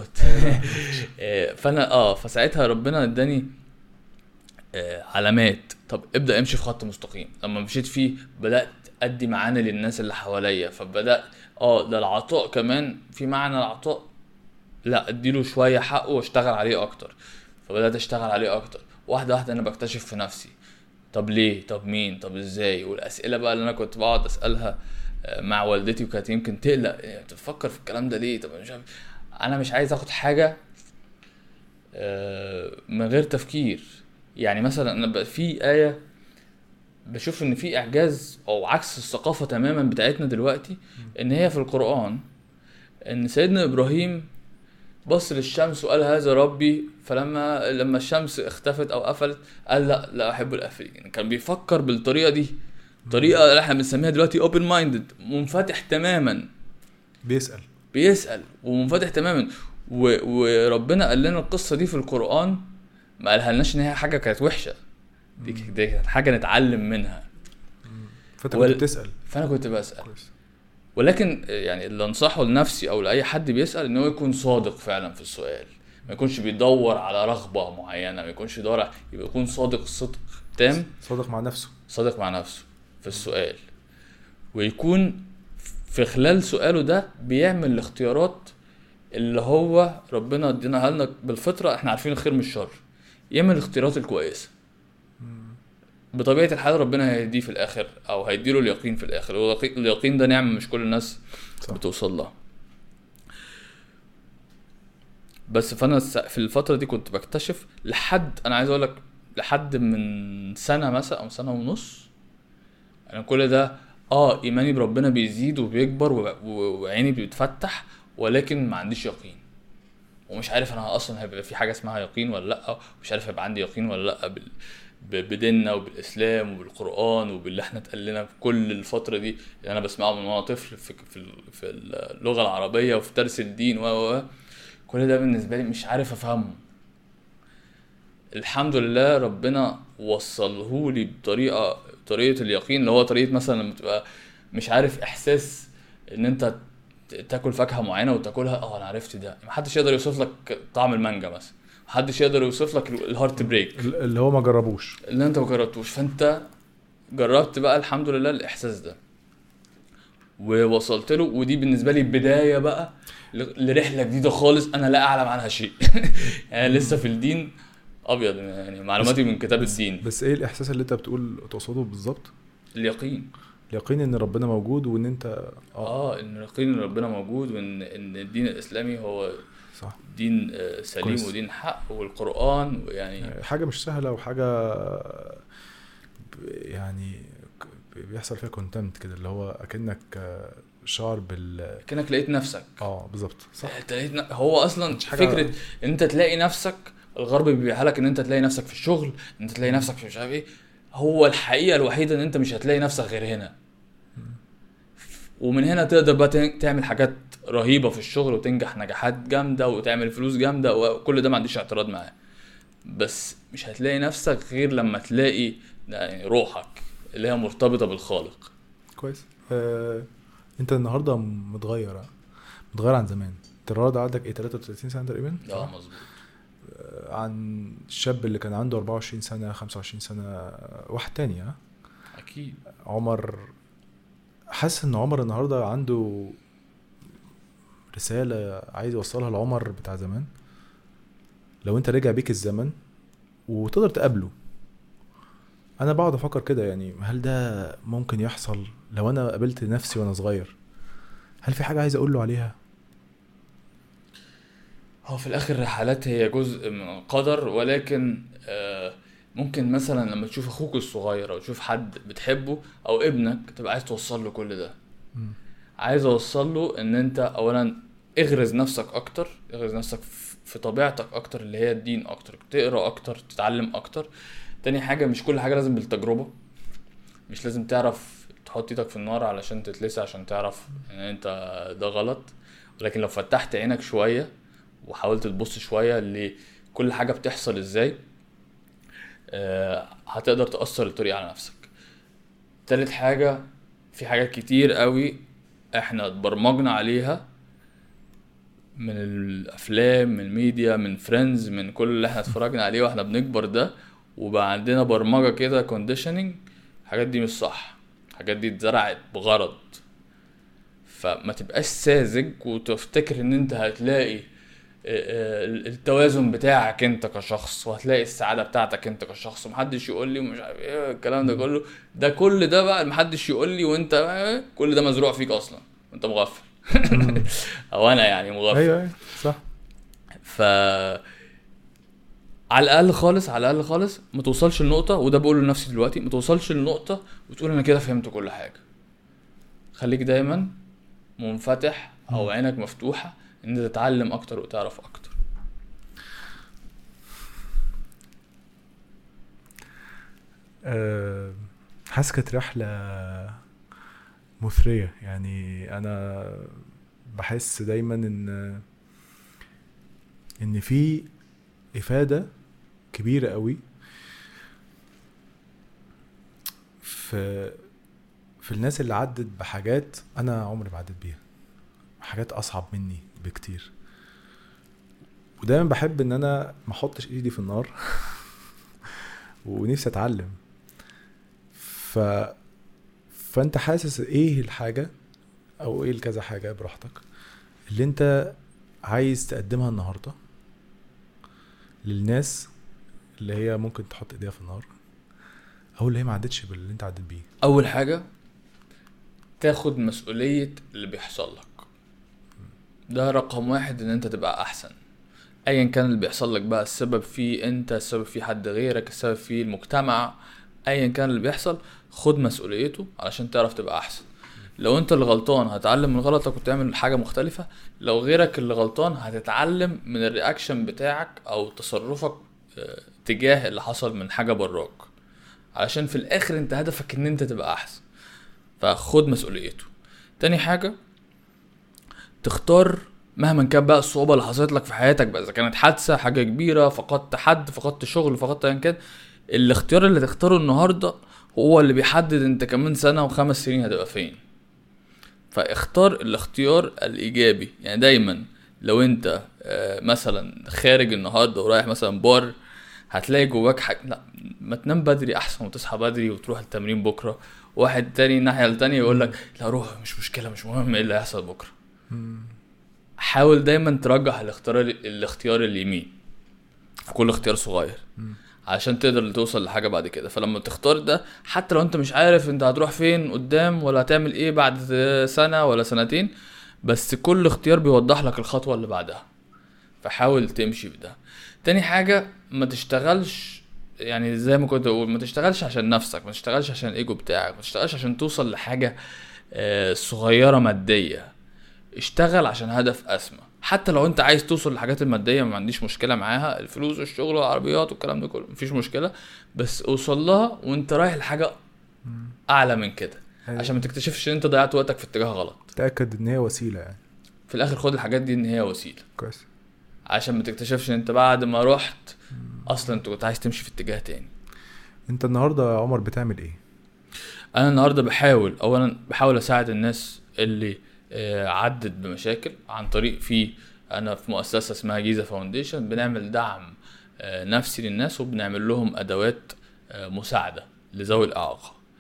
فانا فساعتها ربنا اداني علامات. طب ابدا امشي في خط مستقيم. لما مشيت فيه بدات ادي معاني للناس اللي حواليا، فبدات ده العطاء كمان في معنى العطاء، لا اديله شويه حقه واشتغل عليه اكتر. فبدات اشتغل عليه اكتر، واحده واحده انا بكتشف في نفسي طب ليه، طب مين، طب ازاي. والاسئله بقى اللي انا كنت بقعد اسالها مع والدتي، وكانت يمكن تقلق تفكر في الكلام ده ليه. طب انا مش عايز اخد حاجه من غير تفكير. يعني مثلا انا في آية بشوف ان في اعجاز او عكس الثقافة تماما بتاعتنا دلوقتي، ان هي في القرآن، ان سيدنا ابراهيم بص للشمس وقال هذا ربي، فلما الشمس اختفت او قفلت قال لا احب الافلين. كان بيفكر بالطريقة دي، طريقة اللي احنا بنسميها دلوقتي open minded، منفتح تماما، بيسأل ومنفتح تماما. وربنا قال لنا القصة دي في القرآن، ما قالها لناش ان هي حاجه كانت وحشه، دي كانت حاجه نتعلم منها. فانت كنت بتسال، فانا كنت بسال كويس. ولكن يعني اللي انصحه لنفسي او لاي حد بيسال ان هو يكون صادق فعلا في السؤال، ما يكونش بيدور على رغبه معينه، ما يكونش يدور يبقى يكون صادق صدق تام، صادق مع نفسه في السؤال، ويكون في خلال سؤاله ده بيعمل الاختيارات اللي هو ربنا اديناها لنا بالفطره. احنا عارفين الخير من الشر، يعمل الاختيارات الكويسه. بطبيعه الحال ربنا هيديه في الاخر او هيديله اليقين في الاخر، واليقين ده نعمه مش كل الناس بتوصل لها. بس فانا في الفتره دي كنت بكتشف لحد، انا عايز اقول لك لحد من سنه مثلا او سنه ونص، انا كل ده ايماني بربنا بيزيد وبيكبر وعيني بتتفتح، ولكن ما عنديش يقين، ومش عارف انا اصلا هيبقى في حاجه اسمها يقين ولا لا، مش عارف هيبقى عندي يقين ولا لا بديننا وبالاسلام وبالقران وباللي احنا اتقال لنا في كل الفتره دي اللي انا بسمعه من وانا طفل في اللغه العربيه وفي درس الدين كل ده بالنسبه لي مش عارف افهمه. الحمد لله ربنا وصله لي طريقه اليقين، اللي هو طريقه مثلا لما تبقى مش عارف احساس ان انت تاكل فاكهه معينه وتاكلها، انا عرفت ده. محدش يقدر يوصف لك طعم المانجا مثلا، محدش يقدر يوصف لك الهارت بريك اللي هو ما جربوش، اللي انت ما جربتوش، فانت جربت بقى الحمد لله الاحساس ده ووصلت له. ودي بالنسبه لي بدايه بقى لرحله جديده خالص انا لا اعلم عنها شيء. يعني لسه في الدين ابيض، يعني معلوماتي من كتاب الدين. بس ايه الاحساس اللي انت بتقول تقصده بالظبط؟ اليقين ان ربنا موجود، وان انت ان اليقين ان ربنا موجود، وان الدين الاسلامي هو صح دين سليم كويس. ودين حق، والقرآن يعني حاجة مش سهلة، وحاجة يعني بيحصل فيها كونتنت كده، اللي هو اكنك شعر كأنك لقيت نفسك. بالظبط صح. هو اصلا فكرة ان انت تلاقي نفسك، الغرب بيبيعها لك ان انت تلاقي نفسك في الشغل، ان انت تلاقي نفسك في مش عارف ايه. هو الحقيقة الوحيدة ان انت مش هتلاقي نفسك غير هنا، ومن هنا تقدر بقى تعمل حاجات رهيبة في الشغل وتنجح نجاحات جامدة وتعمل فلوس جامدة، وكل ده ما عنديش اعتراض معاه. بس مش هتلاقي نفسك غير لما تلاقي يعني روحك اللي هي مرتبطة بالخالق. كويس. انت النهاردة متغير عن زمان. انت النهاردة عندك 33 سنة تقريبا؟ مظبوط. عن الشاب اللي كان عنده 24 سنة 25 سنة، واحد تاني. اكيد. عمر، حاسس ان عمر النهارده عنده رسالة عايز يوصلها لعمر بتاع زمان. لو انت رجع بيك الزمن وتقدر تقابله، انا بقعد افكر كده يعني هل ده ممكن يحصل؟ لو انا قابلت نفسي وانا صغير، هل في حاجة عايز اقول له عليها؟ هو في الاخر الرحلات هي جزء من القدر، ولكن ممكن مثلا لما تشوف اخوك الصغير او تشوف حد بتحبه او ابنك تبقى عايز توصل له كل ده. عايز اوصل له ان انت اولا اغرز نفسك اكتر، اغرز نفسك في طبيعتك اكتر اللي هي الدين اكتر، تقرا اكتر، تتعلم اكتر. تاني حاجة مش كل حاجة لازم بالتجربة، مش لازم تعرف تحط ايدك في النار علشان تتلسع عشان تعرف ان انت ده غلط. ولكن لو فتحت عينك شوية وحاولت تبص شوية لكل حاجة بتحصل ازاي، هتقدر تأثر الطريق على نفسك. تالت حاجة، في حاجات كتير قوي احنا اتبرمجنا عليها من الافلام، من الميديا، من فريندز، من كل اللي احنا اتفرجنا عليه واحنا بنكبر ده، وبقى عندنا برمجة كده كونديشننج. الحاجات دي مش صح، الحاجات دي اتزرعت بغرض. فما تبقاش ساذج وتفتكر ان انت هتلاقي التوازن بتاعك انت كشخص، وهتلاقي السعادة بتاعتك انت كشخص، ومحدش يقول لي ومش عارف ايه الكلام ده كله. كل ده بقى محدش يقول لي، وانت كل ده مزروع فيك اصلا وانت مغفل. او انا يعني مغفل. ايوه صح. ف على الاقل خالص ما توصلش لنقطة، وده بقوله لنفسي دلوقتي، ما توصلش لنقطة وتقول انا كده فهمت كل حاجة. خليك دايما منفتح او عينك مفتوحة ان انت تتعلم اكتر وتعرف اكتر. حاسس كانت رحلة مثرية. يعني انا بحس دايما ان في افادة كبيرة قوي في الناس اللي عدت بحاجات انا عمري ما عدت بيها، حاجات اصعب مني بكتير. ودايما بحب ان انا ما احطش ايدي في النار ونفسي اتعلم. فانت حاسس ايه الحاجة او ايه الكذا حاجة براحتك اللي انت عايز تقدمها النهاردة للناس اللي هي ممكن تحط ايديها في النار او اللي هي ما عدتش باللي انت عدت بيه؟ اول حاجة تاخد مسؤولية اللي بيحصل لك. ده رقم واحد، ان انت تبقى احسن ايا كان اللي بيحصل لك بقى. السبب فيه انت، السبب فيه حد غيرك، السبب فيه المجتمع، ايا كان اللي بيحصل خد مسؤوليته علشان تعرف تبقى احسن. لو انت اللي غلطان هتعلم من غلطك وتعمل حاجة مختلفة. لو غيرك اللي غلطان هتتعلم من الرياكشن بتاعك او تصرفك تجاه اللي حصل من حاجة براك، علشان في الاخر انت هدفك ان انت تبقى احسن. فخد مسؤوليته. تاني حاجة، تختار مهما كان بقى الصعوبة اللي حصلت لك في حياتك بقى، اذا كانت حادثة، حاجة كبيرة، فقدت حد، فقدت شغل، فقدت ايا كان، الاختيار اللي تختاره النهاردة هو اللي بيحدد انت كمان سنة و5 سنين هتبقى فين. فاختار الاختيار الايجابي. يعني دايما لو انت مثلا خارج النهاردة ورايح مثلا بار، هتلاقي جواك حاجة، لا ما تنام بدري احسن وتصحى بدري وتروح التمرين بكرة. واحد تاني الناحية التانية يقولك لا روح، مش مشكلة، مش مهم ايه اللي هيحصل بكرة. حاول دايما ترجح الاختيار اليمين في كل اختيار صغير عشان تقدر توصل لحاجة بعد كده. فلما تختار ده، حتى لو انت مش عارف انت هتروح فين قدام ولا هتعمل ايه بعد سنة ولا سنتين، بس كل اختيار بيوضح لك الخطوة اللي بعدها، فحاول تمشي بده. تاني حاجة، ما تشتغلش يعني زي ما كنت اقول، ما تشتغلش عشان نفسك، ما تشتغلش عشان الايجو بتاعك، ما تشتغلش عشان توصل لحاجة صغيرة مادية. اشتغل عشان هدف اسمى. حتى لو انت عايز توصل للحاجات المادية ما عنديش مشكلة معاها، الفلوس والشغل والعربيات والكلام ده كله مفيش مشكلة، بس اوصل لها وانت رايح لحاجة اعلى من كده، عشان ما تكتشفش ان انت ضيعت وقتك في اتجاه غلط. تأكد ان هي وسيلة، يعني في الاخر خد الحاجات دي ان هي وسيلة كويس، عشان ما تكتشفش ان انت بعد ما رحت اصلا انت كنت عايز تمشي في اتجاه تاني. انت النهاردة يا عمر بتعمل ايه؟ انا النهاردة بحاول اساعد الناس اللي عدت بمشاكل عن طريق انا في مؤسسة اسمها جيزة فاونديشن، بنعمل دعم نفسي للناس، وبنعمل لهم ادوات مساعدة لذوي الاعاقة.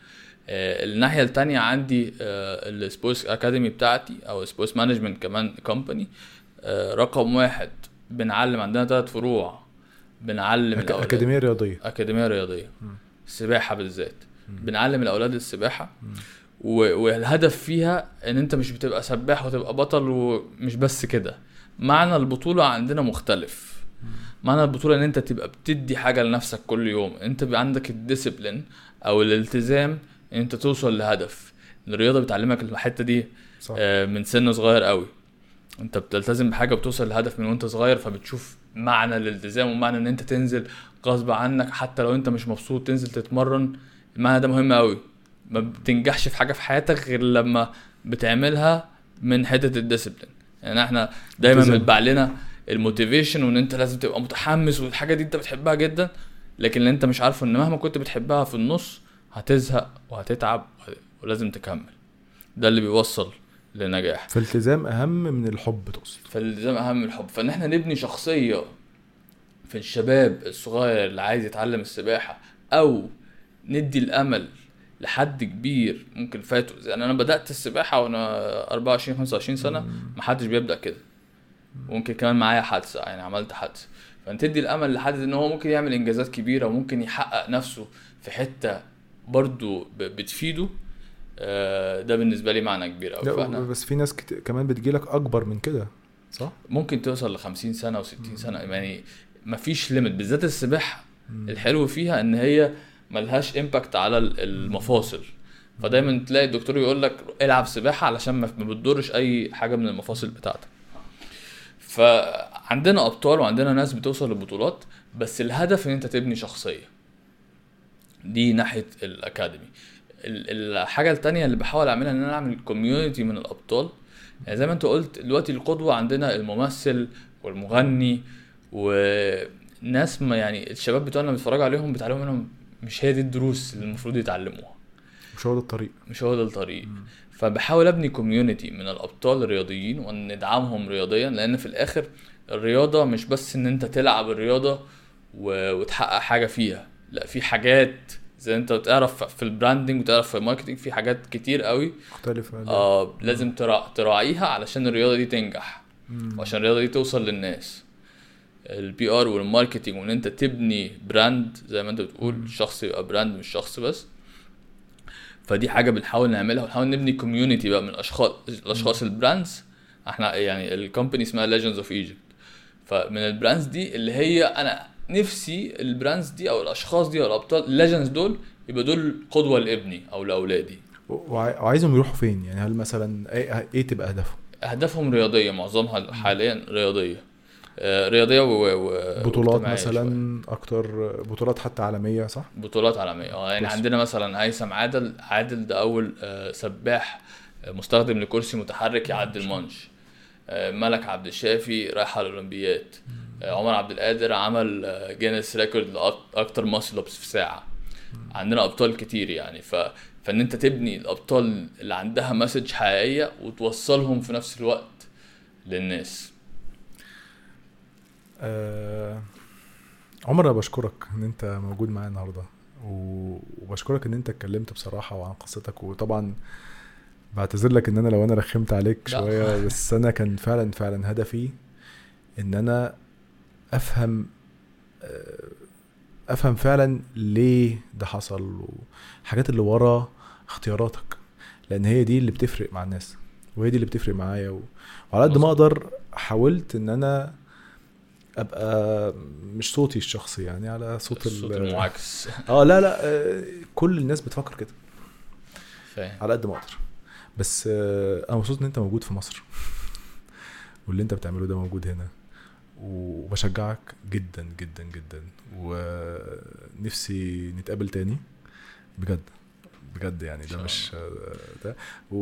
الناحية التانية عندي السبورتس اكاديمي بتاعتي او سبورتس مانجمنت كمان كومباني. رقم 1 بنعلم، عندنا 3 فروع بنعلم الأولاد. أكاديمية رياضية السباحة بالذات. بنعلم الأولاد السباحة والهدف فيها ان انت مش بتبقى سباح وتبقى بطل ومش بس كده. معنى البطولة عندنا مختلف. معنى البطولة ان انت تبقى بتدي حاجة لنفسك كل يوم، انت بيبقى عندك الديسيبلين او الالتزام ان انت توصل لهدف. الرياضة بتعلمك الحتة دي من سن صغير قوي. انت بتلتزم بحاجة بتوصل لهدف من وانت صغير، فبتشوف معنى الالتزام ومعنى ان انت تنزل غصب عنك حتى لو انت مش مبسوط تنزل تتمرن. المعنى ده مهم قوي. ما بتنجحش في حاجة في حياتك غير لما بتعملها من حتة الديسيبلين. يعني احنا دايما بنتبع لنا الموتيفيشن وان انت لازم تبقى متحمس والحاجة دي انت بتحبها جدا، لكن اللي انت مش عارفه ان مهما كنت بتحبها في النص هتزهق وهتتعب ولازم تكمل. ده اللي بيوصل لنجاح. فالالتزام اهم من الحب تقصد؟ فالالتزام اهم من الحب. فان احنا نبني شخصية في الشباب الصغير اللي عايز يتعلم السباحة او ندي الامل لحد كبير ممكن فاته. يعني انا بدأت السباحة وانا 24-25 سنة، محدش بيبدأ كده. ممكن كمان معايا حادثة، يعني عملت حادثة. فانت تدي الامل لحد ان هو ممكن يعمل انجازات كبيرة وممكن يحقق نفسه في حتة برضو بتفيده. ده بالنسبة لي معنى كبير أوي. بس في ناس كمان بتجيلك اكبر من كده صح؟ ممكن توصل ل50 سنة و60 سنة. يعني مفيش ليميت. بالذات السباحة الحلو فيها ان هي ملهاش امباكت على المفاصل. فدايما تلاقي الدكتور يقول لك العب سباحة علشان ما بتضرش اي حاجة من المفاصل بتاعتك. فعندنا ابطال وعندنا ناس بتوصل للبطولات، بس الهدف ان انت تبني شخصية. دي ناحية الاكاديمي. الحاجة التانية اللي بحاول اعملها ان انا اعمل كوميونيتي من الابطال. يعني زي ما انت قلت دلوقتي القدوة عندنا الممثل والمغني وناس ما، يعني الشباب بتوعنا بيتفرجوا عليهم بيتعلموا منهم. مش هي دي الدروس اللي المفروض يتعلموها. مش هو ده الطريق. فبحاول ابني كوميونيتي من الابطال الرياضيين وندعمهم رياضيا. لان في الاخر الرياضة مش بس ان انت تلعب الرياضة وتحقق حاجة فيها. لا، في حاجات زي انت بتعرف في البراندنج وتعرف في الماركتنج، في حاجات كتير قوي مختلفة لازم تراعيها علشان الرياضة دي تنجح وعشان الرياضة دي توصل للناس. البي ار والماركتنج وان انت تبني براند زي ما انت بتقول. الشخص يبقى براند مش شخص بس. فدي حاجة بنحاول نعملها ونحاول نبني كوميونيتي بقى من الاشخاص البراندز. احنا يعني الكومباني اسمها Legends of Egypt. فمن البراندز دي اللي هي انا نفسي البراندز دي او الاشخاص دي او الابطال الليجندز دول يبقى دول قدوة لابني او لاولادي. وعايزهم يروحوا فين؟ يعني هل مثلا ايه تبقى اهدافهم رياضية؟ معظمها حاليا رياضية بطولات مثلا اكتر، بطولات حتى عالمية صح؟ بطولات عالمية. يعني عندنا مثلا هيثم عادل ده اول سباح مستخدم لكرسي متحرك يعدي المانش. ملك عبد الشافي رايح على الاولمبياد. عمر عبد القادر عمل جينيس ريكورد لاكتر ماسل ابس في ساعة. عندنا ابطال كتير يعني. فان انت تبني الابطال اللي عندها مسج حقيقية وتوصلهم في نفس الوقت للناس. عمر، بشكرك ان انت موجود معايا النهارده وبشكرك ان انت اتكلمت بصراحة وعن قصتك. وطبعا بعتذر لك ان انا لو انا رخمت عليك شوية، بس انا كان فعلا هدفي ان انا افهم فعلا ليه ده حصل وحاجات اللي ورا اختياراتك، لان هي دي اللي بتفرق مع الناس وهي دي اللي بتفرق معايا. وعلى قد ما اقدر حاولت ان انا ابقى مش صوتي الشخصي، يعني على صوت المعاكس. لا كل الناس بتفكر كده فاهم. على قد ما اقدر. بس انا مبسوط ان انت موجود في مصر واللي انت بتعمله ده موجود هنا، وبشجعك جدا جدا جدا. ونفسي نتقابل تاني بجد يعني. ده مش ده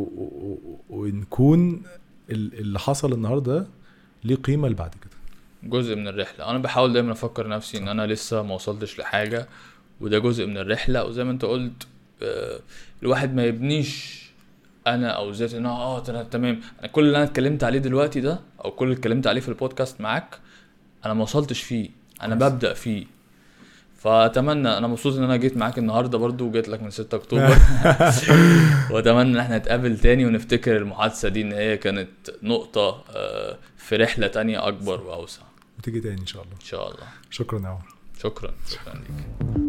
ونكون اللي حصل النهارده ليه قيمة لبعد كده، جزء من الرحلة. انا بحاول دايما افكر نفسي ان انا لسه ما وصلتش لحاجة، وده جزء من الرحلة. وزي ما انت قلت الواحد ما يبنيش انا او ذات انا تمام. انا كل اللي انا اتكلمت عليه دلوقتي ده او كل اللي اتكلمت عليه في البودكاست معاك انا ما وصلتش فيه، انا ببدأ فيه. فاتمنى، انا مبسوط ان انا جيت معاك النهارده برضو وجيت لك من 6 اكتوبر واتمنى ان احنا نتقابل تاني ونفتكر المحادثه دي ان هي كانت نقطه في رحله تانية اكبر واوسع. وتيجي تاني ان شاء الله. ان شاء الله. شكرا يا عمر. شكرا ليك.